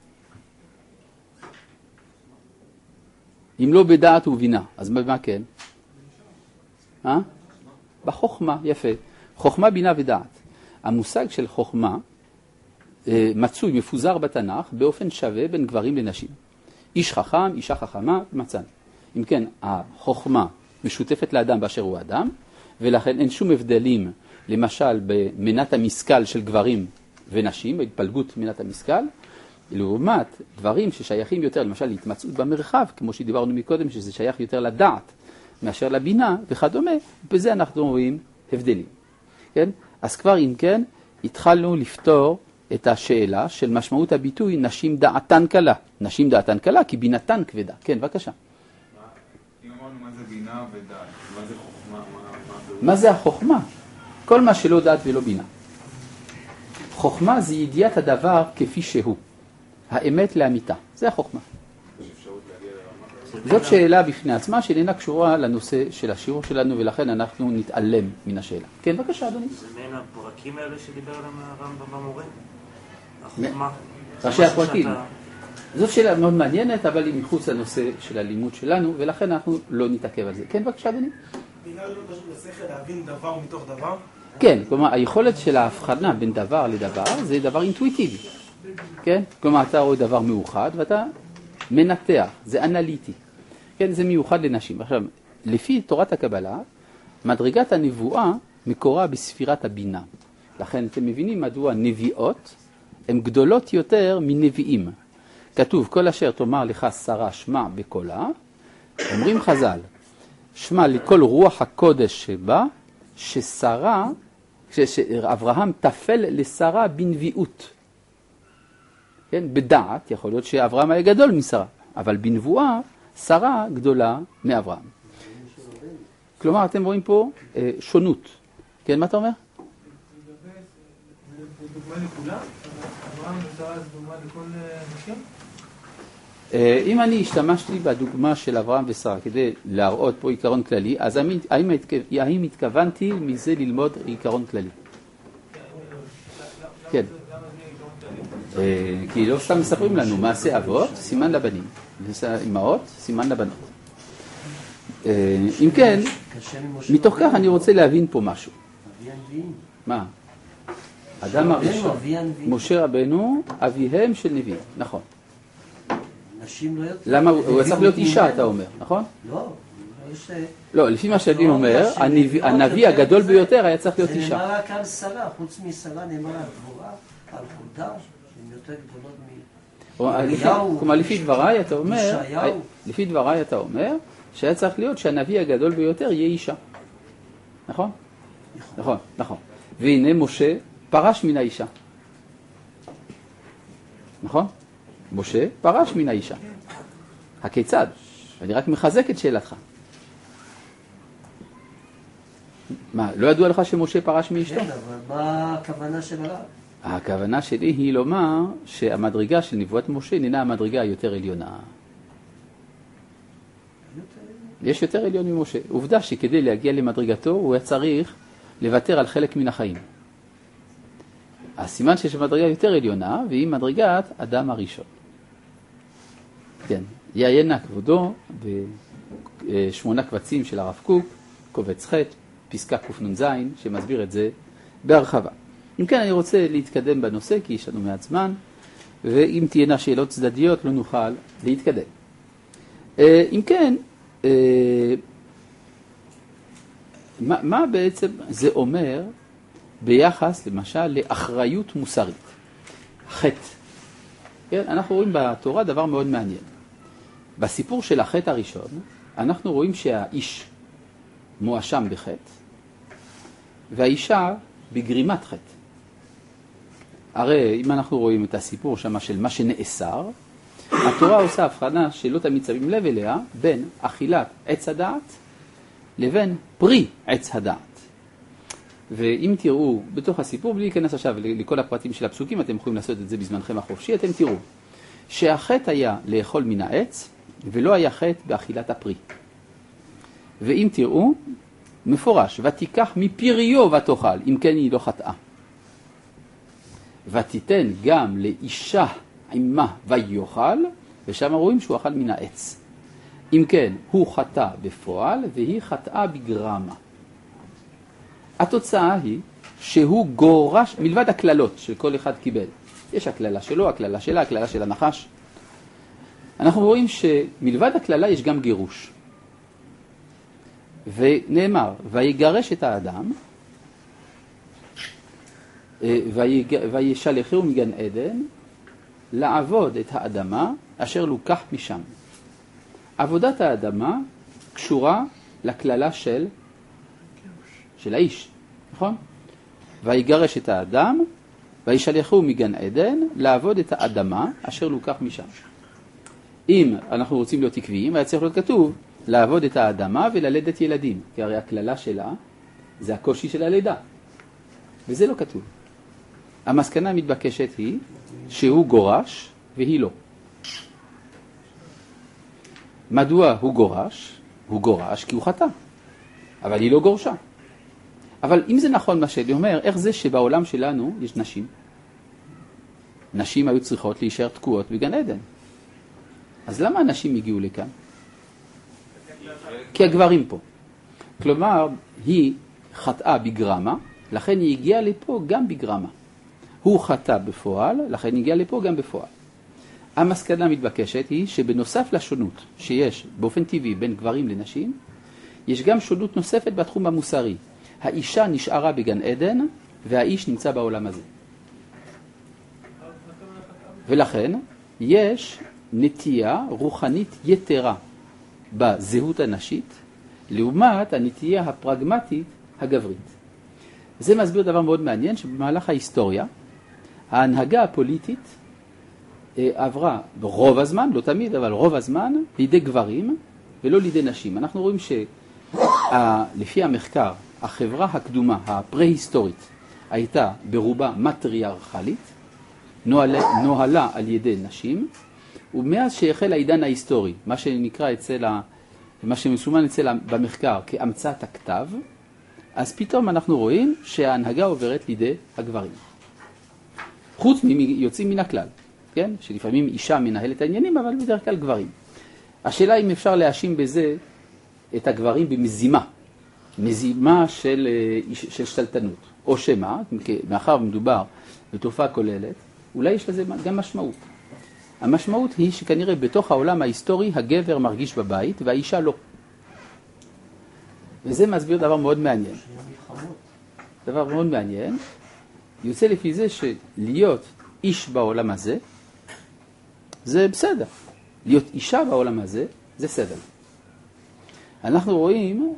אם לא בדעת ובינה, אז במה כן? בחוכמה, יפה. חוכמה, בינה ודעת. המושג של חוכמה מצוי, מפוזר בתנ"ך, באופן שווה בין גברים לנשים. איש חכם, אישה חכמה, מצאנו. אם כן, החוכמה משותפת לאדם באשר הוא אדם, ולכן אין שום הבדלים, למשל במנת המשכל של גברים ונשים, בהתפלגות מנת המשכל, לעומת דברים ששייכים יותר, למשל להתמצאות במרחב, כמו שדיברנו מקודם, שזה שייך יותר לדעת מאשר לבינה וכדומה, בזה אנחנו רואים הבדלים. כן? אז כבר אם כן, התחלנו לפתור את השאלה של משמעות הביטוי נשים דעתן קלה. נשים דעתן קלה כי בינתן כבדה. כן, בבקשה. אם אמרנו מה זה בינה ודעת, מה זה חוכמה? מה זה החוכמה? כל מה שלא דעת ולא בינה. חוכמה זה ידיעת הדבר כפי שהוא. האמת לאמיתה. זה החוכמה. זאת שאלה בפני עצמה שאינה קשורה לנושא של השיעור שלנו, ולכן אנחנו נתעלם מן השאלה. כן, בבקשה, אדוני. זה מעין הפרקים האלה שדיבר עליהם הרמב"ם במורה? החוכמה. ראשי הפרקים. זאת שאלה מאוד מעניינת, אבל היא מחוץ לנושא של הלימוד שלנו, ולכן אנחנו לא נתעכב על זה. כן, בבקשה, אדוני. בינה לא פשוט לשכל להבין דבר מתוך דבר? כן, כלומר, היכולת של ההבחנה בין דבר לדבר זה דבר אינטואיטיבי. כן? כלומר, אתה רואה דבר מאוחד ואתה מנתח, זה אנליטי. כן, זה מיוחד לנשים. עכשיו, לפי תורת הקבלה, מדרגת הנבואה מקורה בספירת הבינה. לכן אתם מבינים מדוע נביאות הן גדולות יותר מנביאים. כתוב, כל אשר תאמר לך שרה שמע בקולה, אומרים חז"ל, שמע לכל רוח הקודש שבה, ששרה, שאברהם תפל לשרה בנביאות. כן, בדעת, יכול להיות שאברהם היה גדול משרה, אבל בנבואה, שרה גדולה מאברהם. כלומר, אתם רואים פה שונות. כן, מה אתה אומר? זה דוגמה לכולם? אברהם ושרה זה דוגמה לכל נשים? אם אני השתמשתי בדוגמה של אברהם ושרה כדי להראות פה עיקרון כללי, אז האם התכוונתי מזה ללמוד עיקרון כללי? כן. כי לא סתם מספרים לנו, מעשה אבות, סימן לבנים, אמהות, סימן לבנות. אם כן, מתוך כך אני רוצה להבין פה משהו. מה? אדם הראשון, משה רבנו, אביהם של נביאים, נכון. למה? הוא צריך להיות אישה, אתה אומר, נכון? לא, לפי מה שאני אומר, הנביא הגדול ביותר היה צריך להיות אישה. זה נאמר רק על שרה, חוץ משרה נאמר על דבורה, על חולדה, שהן יותר גדולות כלומר, לפי דבריי אתה אומר, שהיה צריך להיות שהנביא הגדול ביותר יהיה אישה. נכון? נכון, נכון. והנה משה פרש מן האישה. נכון? משה פרש מן האישה. הכיצד? אני רק מחזק את שאלתך. מה, לא ידוע לך שמשה פרש מאשתו? כן, אבל מה הכוונה של הרב? הכוונה שלי היא לומר שהמדרגה של נבואת משה אינה המדרגה היותר עליונה. יש יותר עליון ממשה. עובדה שכדי להגיע למדרגתו הוא היה צריך לוותר על חלק מן החיים. הסימן שיש מדרגה יותר עליונה והיא מדרגת אדם הראשון. כן, יעיינה כבודו ב8 קבצים של הרב קוק, קובץ ח', פסקה קנ"ז, שמסביר את זה בהרחבה. אם כן, אני רוצה להתקדם בנושא, כי יש לנו מעט זמן, ואם תהיינה שאלות צדדיות, לא נוכל להתקדם. אם כן, מה בעצם זה אומר ביחס, למשל, לאחריות מוסרית? חטא. כן, אנחנו רואים בתורה דבר מאוד מעניין. בסיפור של החטא הראשון, אנחנו רואים שהאיש מואשם בחטא, והאישה בגרימת חטא. הרי אם אנחנו רואים את הסיפור שמה של מה שנאסר, התורה עושה הבחנה שלא תמיד שמים לב אליה בין אכילת עץ הדעת לבין פרי עץ הדעת. ואם תראו בתוך הסיפור, בלי להיכנס עכשיו לכל הפרטים של הפסוקים, אתם יכולים לעשות את זה בזמנכם החופשי, אתם תראו שהחטא היה לאכול מן העץ ולא היה חטא באכילת הפרי. ואם תראו, מפורש, ותיקח מפריו ותאכל, אם כן היא לא חטאה. ותיתן גם לאישה עמה ויאכל, ושם רואים שהוא אכל מן העץ. אם כן, הוא חטא בפועל והיא חטאה בגרמה. התוצאה היא שהוא גורש, מלבד הכללות של כל אחד קיבל. יש הכללה שלו, הכללה שלה, הכללה של הנחש. אנחנו רואים שמלבד הכללה יש גם גירוש. ונאמר, ויגרש את האדם, וישלחהו מגן עדן, לעבוד את האדמה אשר לוקח משם. עבודת האדמה קשורה לכללה של האיש, נכון? ויגרש את האדם, וישלחהו מגן עדן, לעבוד את האדמה אשר לוקח משם. אם אנחנו רוצים להיות עקביים, היה צריך להיות כתוב, לעבוד את האדמה וללדת ילדים, כי הרי הכללה שלה זה הקושי של הלידה, וזה לא כתוב. המסקנה המתבקשת היא שהוא גורש והיא לא. מדוע הוא גורש? הוא גורש כי הוא חטא, אבל היא לא גורשה. אבל אם זה נכון מה שאני אומר, איך זה שבעולם שלנו יש נשים? נשים היו צריכות להישאר תקועות בגן עדן. אז למה הנשים הגיעו לכאן? כי הגברים פה. כלומר, היא חטאה בגרמה, לכן היא הגיעה לפה גם בגרמה. הוא חטא בפועל, לכן היא הגיעה לפה גם בפועל. המסקנה המתבקשת היא שבנוסף לשונות שיש באופן טבעי בין גברים לנשים, יש גם שונות נוספת בתחום המוסרי. האישה נשארה בגן עדן והאיש נמצא בעולם הזה. ולכן יש נטייה רוחנית יתרה בזהות הנשית, לעומת הנטייה הפרגמטית הגברית. זה מסביר דבר מאוד מעניין, שבמהלך ההיסטוריה, ההנהגה הפוליטית עברה רוב הזמן, לא תמיד, אבל רוב הזמן, לידי גברים ולא לידי נשים. אנחנו רואים שלפי המחקר, החברה הקדומה, הפרה-היסטורית, הייתה ברובה מטריארכלית, נוהלה על ידי נשים, ומאז שהחל העידן ההיסטורי, מה שמסומן במחקר כאמצת הכתב, אז פתאום אנחנו רואים שההנהגה עוברת לידי הגברים. חוץ מיוצאים מן הכלל, כן? שלפעמים אישה מנהלת העניינים, אבל בדרך כלל גברים. השאלה אם אפשר להאשים בזה את הגברים במזימה, מזימה של שתלטנות, או שמה, מאחר מדובר בתופעה כוללת, אולי יש לזה גם משמעות. המשמעות היא שכנראה בתוך העולם ההיסטורי הגבר מרגיש בבית והאישה לא. וזה מסביר דבר מאוד מעניין. דבר מאוד מעניין, יוצא לפי זה שלהיות איש בעולם הזה, זה בסדר. להיות אישה בעולם הזה, זה סבל. אנחנו רואים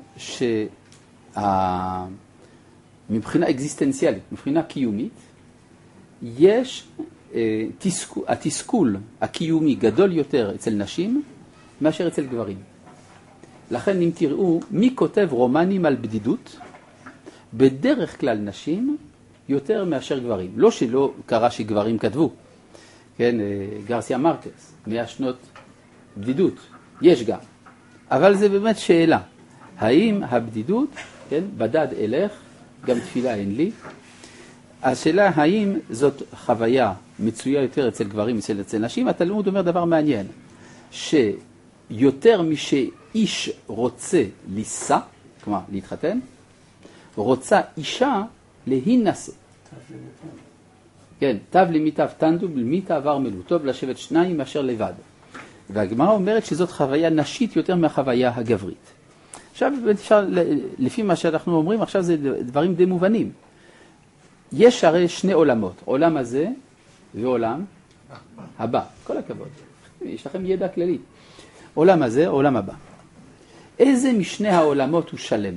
שמבחינה אקזיסטנציאלית, מבחינה קיומית, יש התסכול הקיומי גדול יותר אצל נשים מאשר אצל גברים. לכן אם תראו מי כותב רומנים על בדידות, בדרך כלל נשים יותר מאשר גברים. לא שלא קרה שגברים כתבו, כן, גרסיה מרקס, 100 שנות בדידות, יש גם. אבל זה באמת שאלה, האם הבדידות, כן, בדד אלך, גם תפילה אין לי, השאלה האם זאת חוויה מצויה יותר אצל גברים אצל נשים. התלמוד אומר דבר מעניין, שיותר משאיש רוצה לישא, כלומר להתחתן, רוצה אישה להינשא. כן, תב למיטב תנדו בלמיטה עבר מלו, טוב לשבת שניים מאשר לבד. והגמרא אומרת שזאת חוויה נשית יותר מהחוויה הגברית. עכשיו, לפי מה שאנחנו אומרים, עכשיו זה דברים די מובנים. יש הרי שני עולמות, עולם הזה ועולם הבא. כל הכבוד, יש לכם ידע כללי. עולם הזה, עולם הבא. איזה משני העולמות הוא שלם?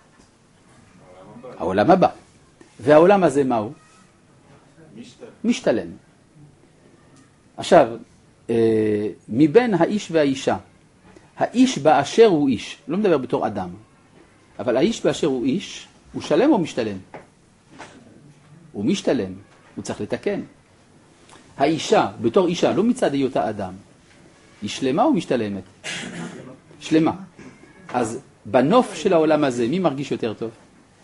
העולם הבא. והעולם הזה מהו? משתלם. עכשיו, מבין האיש והאישה, האיש באשר הוא איש, לא מדבר בתור אדם, אבל האיש באשר הוא איש, הוא שלם או משתלם? הוא משתלם, הוא צריך לתקן. האישה, בתור אישה, לא מצד היותה אדם, היא שלמה או משתלמת? שלמה. אז בנוף של העולם הזה, מי מרגיש יותר טוב?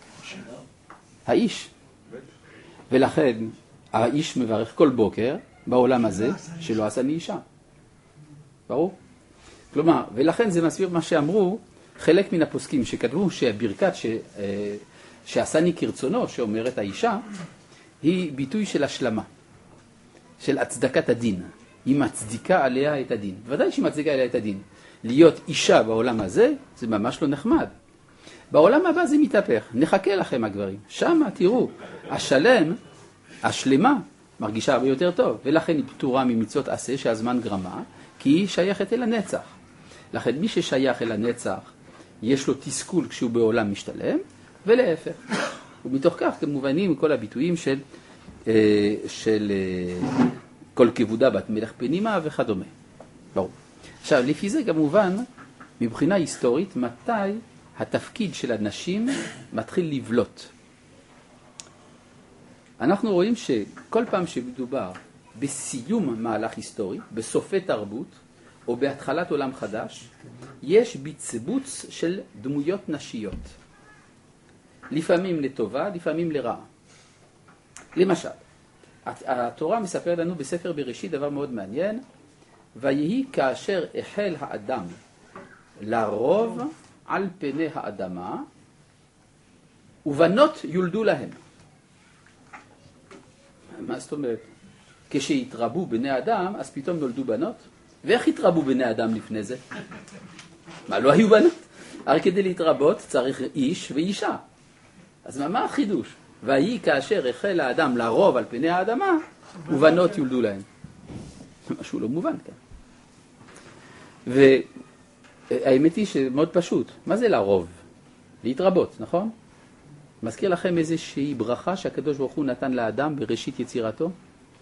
האיש. ולכן האיש מברך כל בוקר בעולם הזה שלא עשה לי אישה. ברור? כלומר, ולכן זה מסביר מה שאמרו חלק מן הפוסקים שכתבו שהברכת שעשני כרצונו, שאומרת האישה, היא ביטוי של השלמה, של הצדקת הדין. היא מצדיקה עליה את הדין. ודאי שהיא מצדיקה עליה את הדין. להיות אישה בעולם הזה, זה ממש לא נחמד. בעולם הבא זה מתהפך. נחכה לכם הגברים. שמה, תראו, השלמה, מרגישה הרבה יותר טוב. ולכן היא פטורה ממצוות עשה שהזמן גרמה, כי היא שייכת אל הנצח. לכן מי ששייך אל הנצח, יש לו תסכול כשהוא בעולם משתלם, ולהפך. ומתוך כך כמובנים כל הביטויים של כל כבודה בת מלך פנימה וכדומה. ברור. עכשיו, לפי זה כמובן, מבחינה היסטורית, מתי התפקיד של הנשים מתחיל לבלוט. אנחנו רואים שכל פעם שמדובר בסיום מהלך היסטורי, בסופי תרבות, או בהתחלת עולם חדש, יש בצבוץ של דמויות נשיות. לפעמים לטובה, לפעמים לרעה. למשל, התורה מספר לנו בספר בראשית דבר מאוד מעניין, ויהי כאשר החל האדם לרוב על פני האדמה, ובנות יולדו להם. מה זאת אומרת? כשהתרבו בני אדם, אז פתאום נולדו בנות? ואיך התרבו בני אדם לפני זה? מה, לא היו בנות? הרי כדי להתרבות צריך איש ואישה. אז מה החידוש? ויהי כאשר החל האדם לרוב על פני האדמה, ובנות יולדו להם. משהו לא מובן כאן. והאמת היא שמאוד פשוט. מה זה לרוב? להתרבות, נכון? מזכיר לכם איזושהי ברכה שהקדוש ברוך הוא נתן לאדם בראשית יצירתו?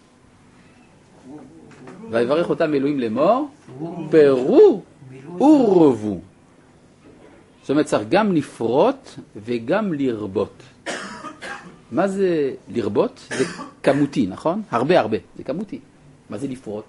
ויברך אותם אלוהים לאמור, פרו ורבו. זאת אומרת, צריך גם לפרוט וגם לרבות. מה זה לרבות? זה כמותי, נכון? הרבה, זה כמותי. מה זה לפרוט?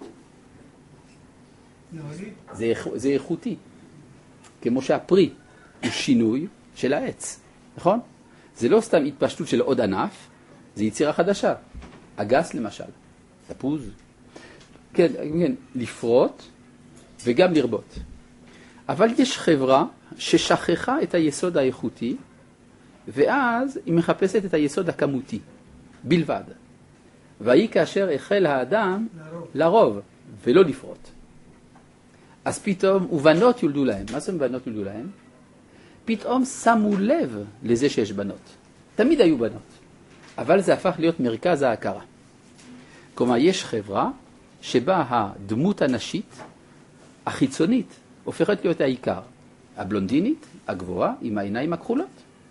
זה איכותי. כמו שהפרי הוא שינוי של העץ, נכון? זה לא סתם התפשטות של עוד ענף, זה יצירה חדשה. אגס למשל, תפוז. כן, לפרוט וגם לרבות. אבל יש חברה ששכחה את היסוד האיכותי, ואז היא מחפשת את היסוד הכמותי, בלבד. והיא כאשר החל האדם לרוב, ולא לפרוט. אז פתאום, ובנות יולדו להם. מה זה בנות יולדו להם? פתאום שמו לב לזה שיש בנות. תמיד היו בנות. אבל זה הפך להיות מרכז ההכרה. כלומר, יש חברה שבה הדמות הנשית, החיצונית, הופכת להיות העיקר. הבלונדינית, הגבוהה, עם העיניים הכחולות.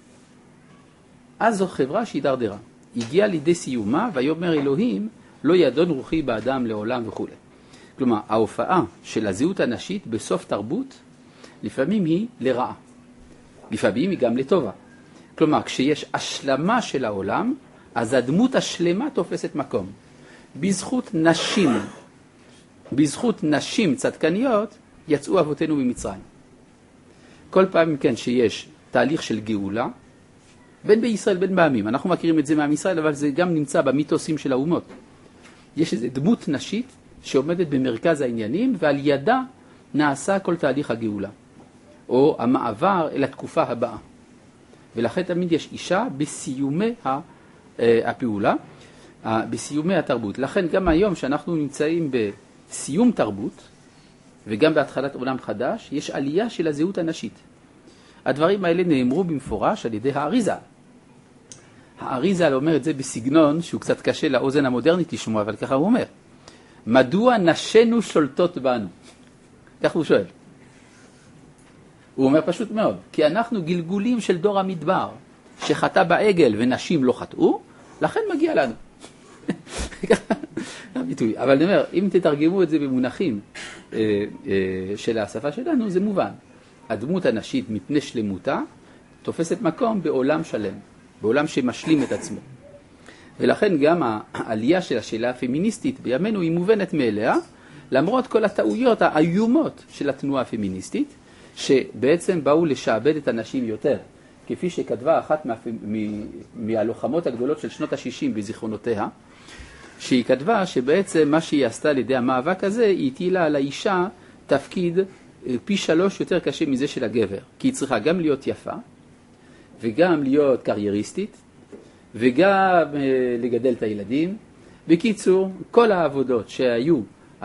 אז זו חברה שהידרדרה. הגיעה לידי סיומה, ויאמר אלוהים, לא ידון רוחי באדם לעולם וכו'. כלומר, ההופעה של הזהות הנשית בסוף תרבות, לפעמים היא לרעה. לפעמים היא גם לטובה. כלומר, כשיש השלמה של העולם, אז הדמות השלמה תופסת מקום. בזכות נשים צדקניות, יצאו אבותינו ממצרים. כל פעם כן שיש תהליך של גאולה, בין בישראל בין בעמים. אנחנו מכירים את זה מעם ישראל, אבל זה גם נמצא במיתוסים של האומות. יש איזו דמות נשית שעומדת במרכז העניינים, ועל ידה נעשה כל תהליך הגאולה, או המעבר אל התקופה הבאה. ולכן תמיד יש אישה בסיומי הפעולה, בסיומי התרבות. לכן גם היום שאנחנו נמצאים בסיום תרבות, וגם בהתחלת עולם חדש, יש עלייה של הזהות הנשית. הדברים האלה נאמרו במפורש על ידי האריזה. האריזה אומר את זה בסגנון שהוא קצת קשה לאוזן המודרנית לשמוע, אבל ככה הוא אומר. מדוע נשינו שולטות בנו? כך הוא שואל. הוא אומר פשוט מאוד, כי אנחנו גלגולים של דור המדבר, שחטא בעגל ונשים לא חטאו, לכן מגיע לנו. הביטוי. אבל אני אומר, אם תתרגמו את זה במונחים של השפה שלנו, זה מובן. הדמות הנשית מפני שלמותה תופסת מקום בעולם שלם, בעולם שמשלים את עצמו. ולכן גם העלייה של השאלה הפמיניסטית בימינו היא מובנת מאליה, למרות כל הטעויות האיומות של התנועה הפמיניסטית, שבעצם באו לשעבד את הנשים יותר, כפי שכתבה אחת מהלוחמות הגדולות של שנות ה-60 בזיכרונותיה, שהיא כתבה שבעצם מה שהיא עשתה על ידי המאבק הזה, היא הטילה על האישה תפקיד פי 3 יותר קשה מזה של הגבר, כי היא צריכה גם להיות יפה, וגם להיות קרייריסטית, וגם לגדל את הילדים. בקיצור, כל העבודות שהיו,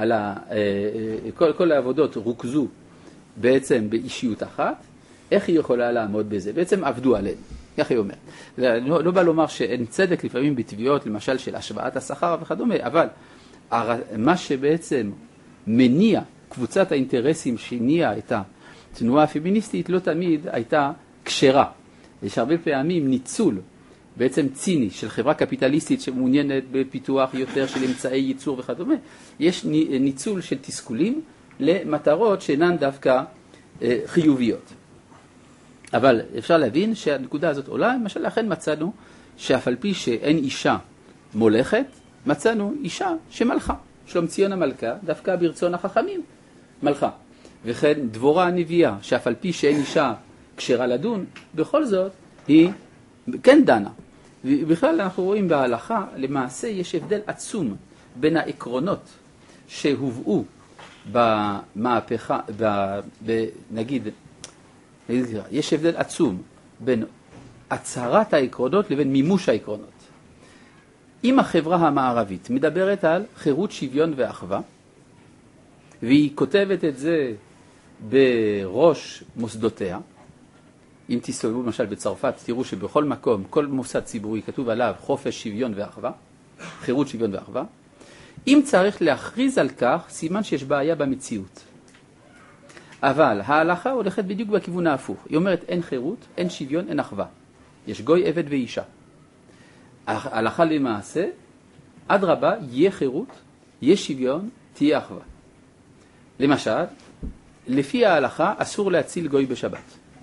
כל העבודות רוכזו בעצם באישיות אחת, איך היא יכולה לעמוד בזה? בעצם עבדו עליהן, כך היא אומרת. לא בא לומר שאין צדק לפעמים בתביעות, למשל של השוואת השכר וכדומה, אבל מה שבעצם מניע קבוצת האינטרסים שהניעה את התנועה הפמיניסטית לא תמיד הייתה כשרה. יש הרבה פעמים ניצול בעצם ציני של חברה קפיטליסטית שמעוניינת בפיתוח יותר של אמצעי ייצור וכדומה. יש ניצול של תסכולים למטרות שאינן דווקא חיוביות. אבל אפשר להבין שהנקודה הזאת עולה, למשל לכן מצאנו שאף על פי שאין אישה מולכת, מצאנו אישה שמלכה. שלומציון המלכה, דווקא ברצון החכמים, מלכה. וכן דבורה הנביאה, שאף על פי שאין אישה כשרה לדון, בכל זאת היא כן דנה. ובכלל אנחנו רואים בהלכה, למעשה יש הבדל עצום בין העקרונות שהובאו במהפכה, נגיד, יש הבדל עצום בין הצהרת העקרונות לבין מימוש העקרונות. אם החברה המערבית מדברת על חירות, שוויון ואחווה, והיא כותבת את זה בראש מוסדותיה, אם תסתובבו למשל בצרפת, תראו שבכל מקום, כל מוסד ציבורי כתוב עליו חופש, שוויון ואחווה, חירות, שוויון ואחווה. אם צריך להכריז על כך, סימן שיש בעיה במציאות. אבל ההלכה הולכת בדיוק בכיוון ההפוך. היא אומרת אין חירות, אין שוויון, אין אחווה. יש גוי, עבד ואישה. ההלכה למעשה, עד רבה, יהיה חירות, יהיה שוויון, תהיה אחווה. למשל, לפי ההלכה אסור להציל גוי בשבת.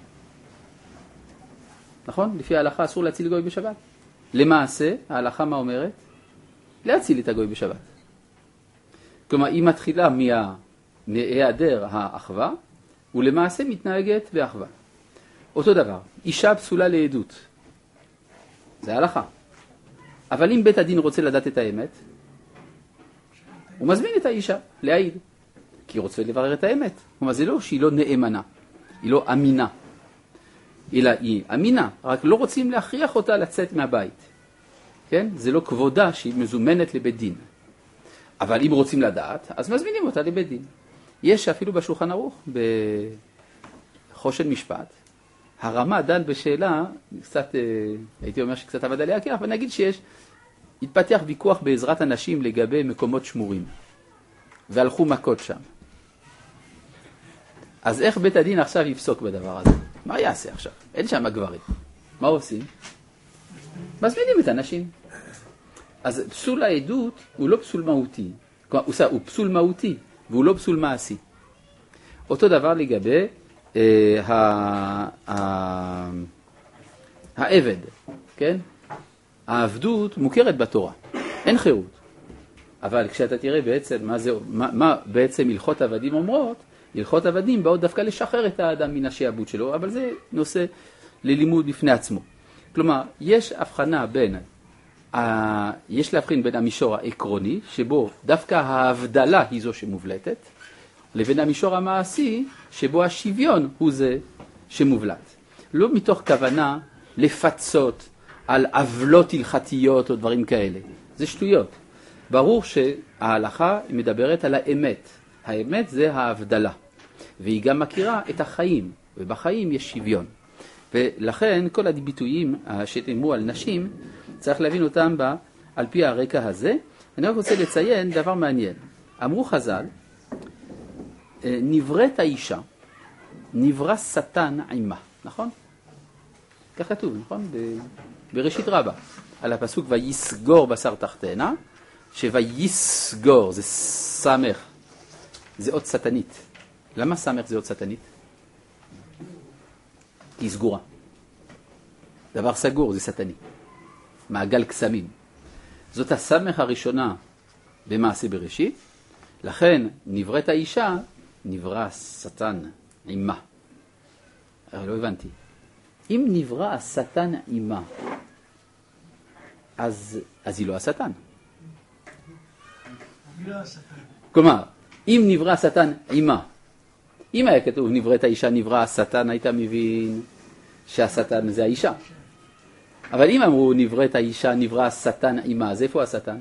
נכון? לפי ההלכה אסור להציל גוי בשבת. למעשה, ההלכה מה אומרת? להציל את הגוי בשבת. כלומר, היא מתחילה מהיעדר האחווה, ולמעשה מתנהגת באחווה. אותו דבר, אישה פסולה לעדות. זה ההלכה. אבל אם בית הדין רוצה לדעת את האמת, הוא מזמין את האישה להעיד, כי היא רוצה לברר את האמת. כלומר, זה לא שהיא לא נאמנה, היא לא אמינה, אלא היא אמינה, רק לא רוצים להכריח אותה לצאת מהבית. כן? זה לא כבודה שהיא מזומנת לבית דין. אבל אם רוצים לדעת, אז מזמינים אותה לבית דין. יש אפילו בשולחן ערוך, בחושן משפט, הרמה דן בשאלה, קצת, הייתי אומר שקצת עבד עליה כרך, אבל נגיד התפתח ויכוח בעזרת אנשים לגבי מקומות שמורים, והלכו מכות שם. אז איך בית הדין עכשיו יפסוק בדבר הזה? מה יעשה עכשיו? אין שם גברים. מה עושים? מזמינים את האנשים. אז פסול העדות הוא לא פסול מהותי. כלומר, הוא פסול מהותי, והוא לא פסול מעשי. אותו דבר לגבי העבד, כן? העבדות מוכרת בתורה, אין חירות. אבל כשאתה תראה בעצם מה בעצם הלכות עבדים אומרות, הלכות עבדים באות דווקא לשחרר את האדם מן השעבוד שלו, אבל זה נושא ללימוד בפני עצמו. כלומר, יש להבחין בין המישור העקרוני, שבו דווקא ההבדלה היא זו שמובלטת, לבין המישור המעשי, שבו השוויון הוא זה שמובלט. לא מתוך כוונה לפצות על עוולות הלכתיות או דברים כאלה. זה שטויות. ברור שההלכה מדברת על האמת. האמת זה ההבדלה. והיא גם מכירה את החיים, ובחיים יש שוויון. ולכן כל הביטויים שתאמרו על נשים, צריך להבין אותם על פי הרקע הזה. אני רק רוצה לציין דבר מעניין. אמרו חז"ל, נבראת האישה, נברא שטן עימה, נכון? כך כתוב, נכון? בראשית רבה, על הפסוק ויסגור בשר תחתנה, שויסגור, זה סמך, זה אות סטנית. למה סמך זה אות סטנית? כי היא סגורה. דבר סגור זה סטני. מעגל קסמים. זאת הסמך הראשונה במעשה בראשית, לכן נבראת האישה, נברא השטן עימה. לא הבנתי. אם נברא השטן עימה, אז היא לא השטן. כלומר, אם נברא השטן עימה, אם היה כתוב נבראת האישה נברא השטן, היית מבין שהשטן זה האישה. אבל אם אמרו נבראת האישה נברא השטן עימה, אז איפה השטן?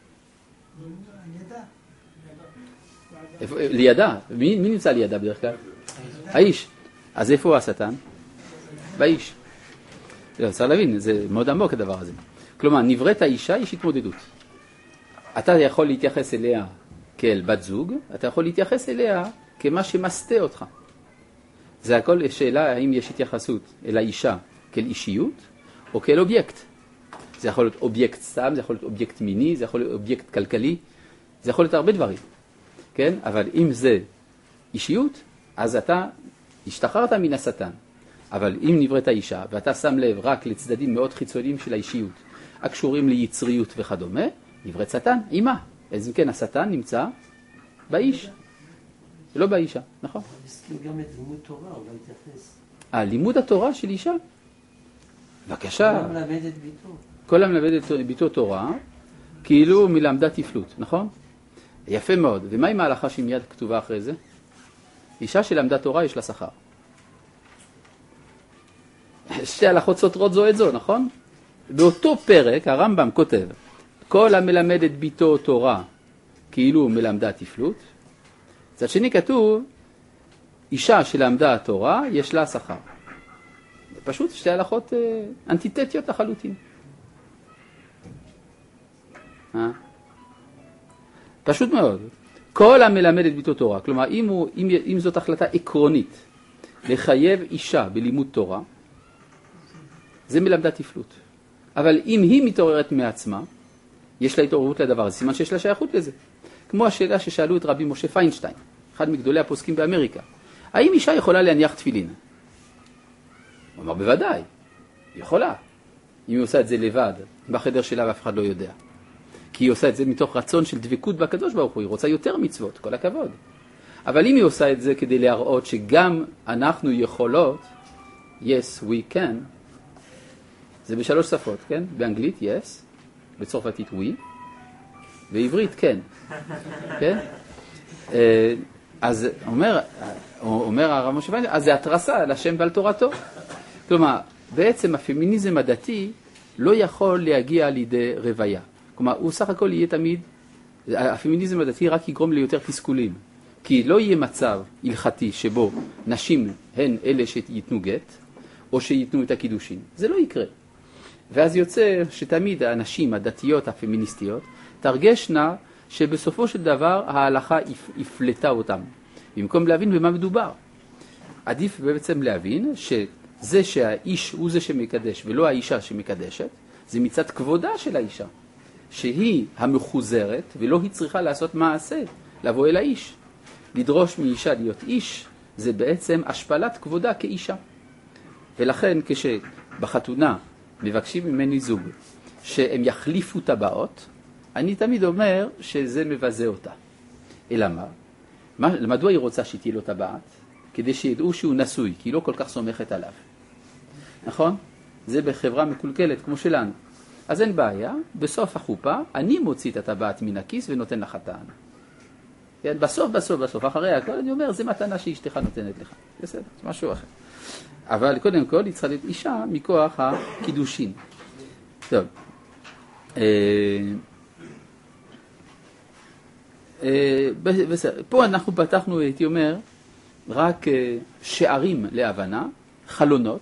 לידה. מי נמצא לידה בדרך כלל? האיש. אז איפה השטן? באיש. לא, צריך להבין, זה מאוד עמוק הדבר הזה. כלומר, נבראת האישה יש התמודדות. אתה יכול להתייחס אליה כאל בת זוג, אתה יכול להתייחס אליה כמה שמסתה אותך. זה הכל שאלה האם יש התייחסות אל האישה כאל אישיות או כאל אובייקט. זה יכול להיות אובייקט סתם, זה יכול להיות אובייקט מיני, זה יכול להיות אובייקט כלכלי, זה יכול להיות הרבה דברים. כן? אבל אם זה אישיות, אז אתה השתחררת מן השטן. אבל אם נבראת האישה ואתה שם לב רק לצדדים מאוד חיצוניים של האישיות, הקשורים ליצריות וכדומה, נבראת שטן עימה. אז אם כן, השטן נמצא באיש, לא באישה, נכון? הסכים גם את לימוד תורה, אולי התייחס. לימוד התורה של אישה? בבקשה. כל המלמד את ביתו. כל המלמד את ביתו תורה, כאילו מלמדה תפלות, נכון? יפה מאוד. ומה עם ההלכה שהיא מיד כתובה אחרי זה? אישה שלמדה תורה יש לה שכר. שתי הלכות סותרות זו את זו, נכון? באותו פרק הרמב"ם כותב, כל המלמד את ביתו תורה כאילו מלמדה תפלות. מצד שני כתוב, אישה שלמדה התורה יש לה שכר. פשוט שתי הלכות אנטיתטיות לחלוטין. פשוט מאוד. כל המלמד את ביתו תורה, כלומר אם זאת החלטה עקרונית לחייב אישה בלימוד תורה, זה מלמדה תפלות. אבל אם היא מתעוררת מעצמה, יש לה התעוררות לדבר הזה, סימן שיש לה שייכות לזה. כמו השאלה ששאלו את רבי משה פיינשטיין, אחד מגדולי הפוסקים באמריקה. האם אישה יכולה להניח תפילין? הוא אמר, בוודאי, היא יכולה. אם היא עושה את זה לבד, בחדר שלה ואף אחד לא יודע. כי היא עושה את זה מתוך רצון של דבקות בקדוש ברוך הוא, היא רוצה יותר מצוות, כל הכבוד. אבל אם היא עושה את זה כדי להראות שגם אנחנו יכולות, yes, we can, זה בשלוש שפות, כן? באנגלית, yes, בצרפתית, oui, בעברית, כן. כן? אז אומר הרב משה פיינשטיין, אז זה התרסה על השם ועל תורתו. כלומר, בעצם הפמיניזם הדתי לא יכול להגיע לידי רוויה. כלומר, הוא סך הכל יהיה תמיד, הפמיניזם הדתי רק יגרום ליותר תסכולים. כי לא יהיה מצב הלכתי שבו נשים הן אלה שיתנו גט, או שיתנו את הקידושין. זה לא יקרה. ואז יוצא שתמיד האנשים הדתיות הפמיניסטיות תרגשנה שבסופו של דבר ההלכה הפלטה אותם. במקום להבין במה מדובר. עדיף בעצם להבין שזה שהאיש הוא זה שמקדש ולא האישה שמקדשת, זה מצד כבודה של האישה. שהיא המחוזרת ולא היא צריכה לעשות מעשה, לבוא אל האיש. לדרוש מאישה להיות איש זה בעצם השפלת כבודה כאישה. ולכן כשבחתונה מדברים ממני זוג שהם יחליפו טבעות, אני תמיד אומר שזה מבזה אותה. אלא מה? מדוע היא רוצה שתהיה לו טבעת? כדי שידעו שהוא נשוי, כי היא לא כל כך סומכת עליו. נכון? זה בחברה מקולקלת כמו שלנו. אז אין בעיה, בסוף החופה אני מוציא את הטבעת מן הכיס ונותן לחתן. כן? בסוף, אחרי הכל אני אומר, זה מתנה שאשתך נותנת לך. בסדר, זה משהו אחר. אבל קודם כל היא צריכה להיות אישה מכוח הקידושין. טוב. פה אנחנו פתחנו, הייתי אומר, רק שערים להבנה, חלונות,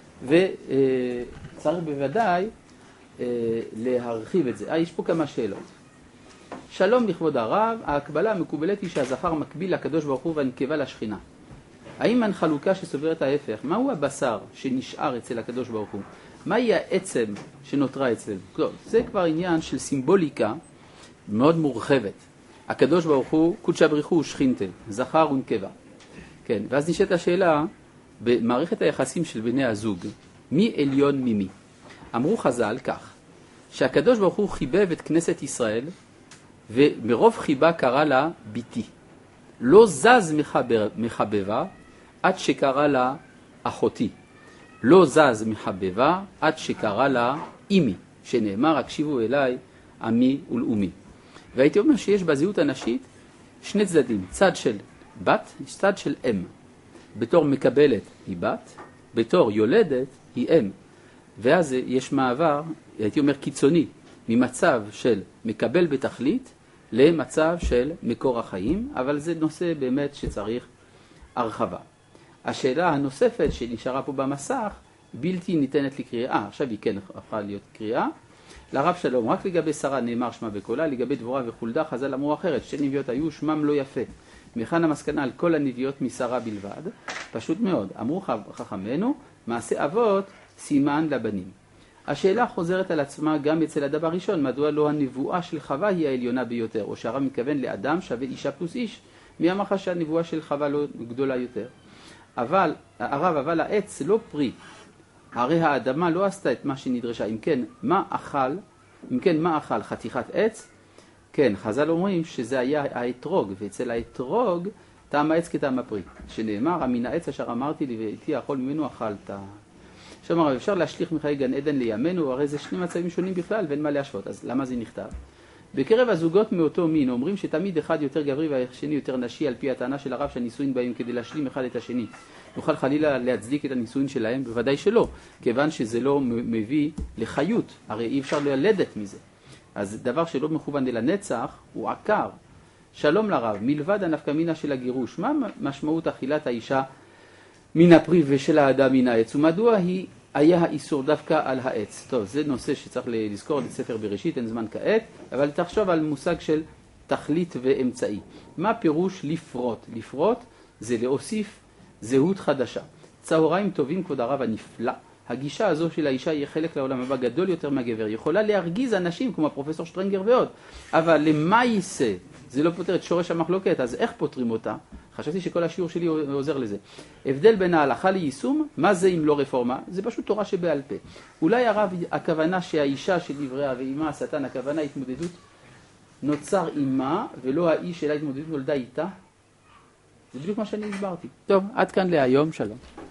וצריך בוודאי להרחיב את זה. יש פה כמה שאלות. שלום לכבוד הרב, ההקבלה המקובלת היא שהזכר מקביל לקדוש ברוך הוא והנקבה לשכינה. האם אין חלוקה שסוברת ההפך? מהו הבשר שנשאר אצל הקדוש ברוך הוא? מהי העצם שנותרה אצלנו? זה כבר עניין של סימבוליקה מאוד מורחבת. הקדוש ברוך הוא, קודשא בריך הוא שכינתל, זכר ונקבה. כן, ואז נשאלת השאלה, במערכת היחסים של בני הזוג, מי עליון ממי? אמרו חז"ל כך, שהקדוש ברוך הוא חיבב את כנסת ישראל, ומרוב חיבה קרא לה ביתי. לא זז מחבבה עד שקרא לה אחותי. לא זז מחבבה עד שקרא לה אימי, שנאמר, הקשיבו אליי, עמי ולאומי. והייתי אומר שיש בזהות הנשית שני צדדים, צד של בת, צד של אם. בתור מקבלת היא בת, בתור יולדת היא אם. ואז יש מעבר, הייתי אומר קיצוני, ממצב של מקבל בתכלית למצב של מקור החיים, אבל זה נושא באמת שצריך הרחבה. השאלה הנוספת שנשארה פה במסך, בלתי ניתנת לקריאה, עכשיו היא כן הפכה להיות קריאה. לרב שלום, רק לגבי שרה נאמר שמה בקולה, לגבי דבורה וחולדה חז"ל אמרו אחרת, שתי נביאות היו שמם לא יפה. מכאן המסקנה על כל הנביאות משרה בלבד, פשוט מאוד, אמרו חכמנו, מעשה אבות סימן לבנים. השאלה חוזרת על עצמה גם אצל אדם הראשון, מדוע לא הנבואה של חווה היא העליונה ביותר, או שהרב מתכוון לאדם שווה אישה פלוס איש, מי אמר לך שהנבואה של חווה לא גדולה יותר? אבל העץ לא פרי, הרי האדמה לא עשתה את מה שנדרשה, אם כן מה אכל חתיכת עץ? כן, חז"ל אומרים שזה היה האתרוג, ואצל האתרוג טעם העץ כטעם הפרי, שנאמר, מן העץ אשר אמרתי לי ואיתי אכול ממנו אכלת. שאומר, אפשר להשליך מחיי גן עדן לימינו, הרי זה שני מצבים שונים בכלל ואין מה להשוות, אז למה זה נכתב? בקרב הזוגות מאותו מין אומרים שתמיד אחד יותר גברי והשני יותר נשי, על פי הטענה של הרב שהנישואין באים כדי להשלים אחד את השני. נוכל חלילה להצדיק את הנישואין שלהם? בוודאי שלא, כיוון שזה לא מביא לחיות, הרי אי אפשר ללדת מזה. אז דבר שלא מכוון אל הנצח הוא עקר. שלום לרב, מלבד הנפקא מינה של הגירוש, מה משמעות אכילת האישה מן הפרי ושל האדם מן העץ, ומדוע היה האיסור דווקא על העץ? טוב, זה נושא שצריך לזכור לספר בראשית, אין זמן כעת, אבל תחשוב על מושג של תכלית ואמצעי. מה פירוש לפרוט? לפרוט זה להוסיף זהות חדשה. צהריים טובים, כבוד הרב הנפלא. הגישה הזו של האישה היא חלק לעולם הבא גדול יותר מהגבר. יכולה להרגיז אנשים כמו הפרופסור שטרנגר ועוד. אבל למה יישא? זה לא פותר את שורש המחלוקת, אז איך פותרים אותה? חשבתי שכל השיעור שלי עוזר לזה. הבדל בין ההלכה ליישום, מה זה אם לא רפורמה? זה פשוט תורה שבעל פה. אולי הרב, הכוונה שהאישה שנבראה ואימה השטן, הכוונה התמודדות נוצר אימה, ולא האיש שלה התמודדות נולדה איתה? זה בדיוק מה שאני הסברתי. טוב, עד כאן להיום, שלום.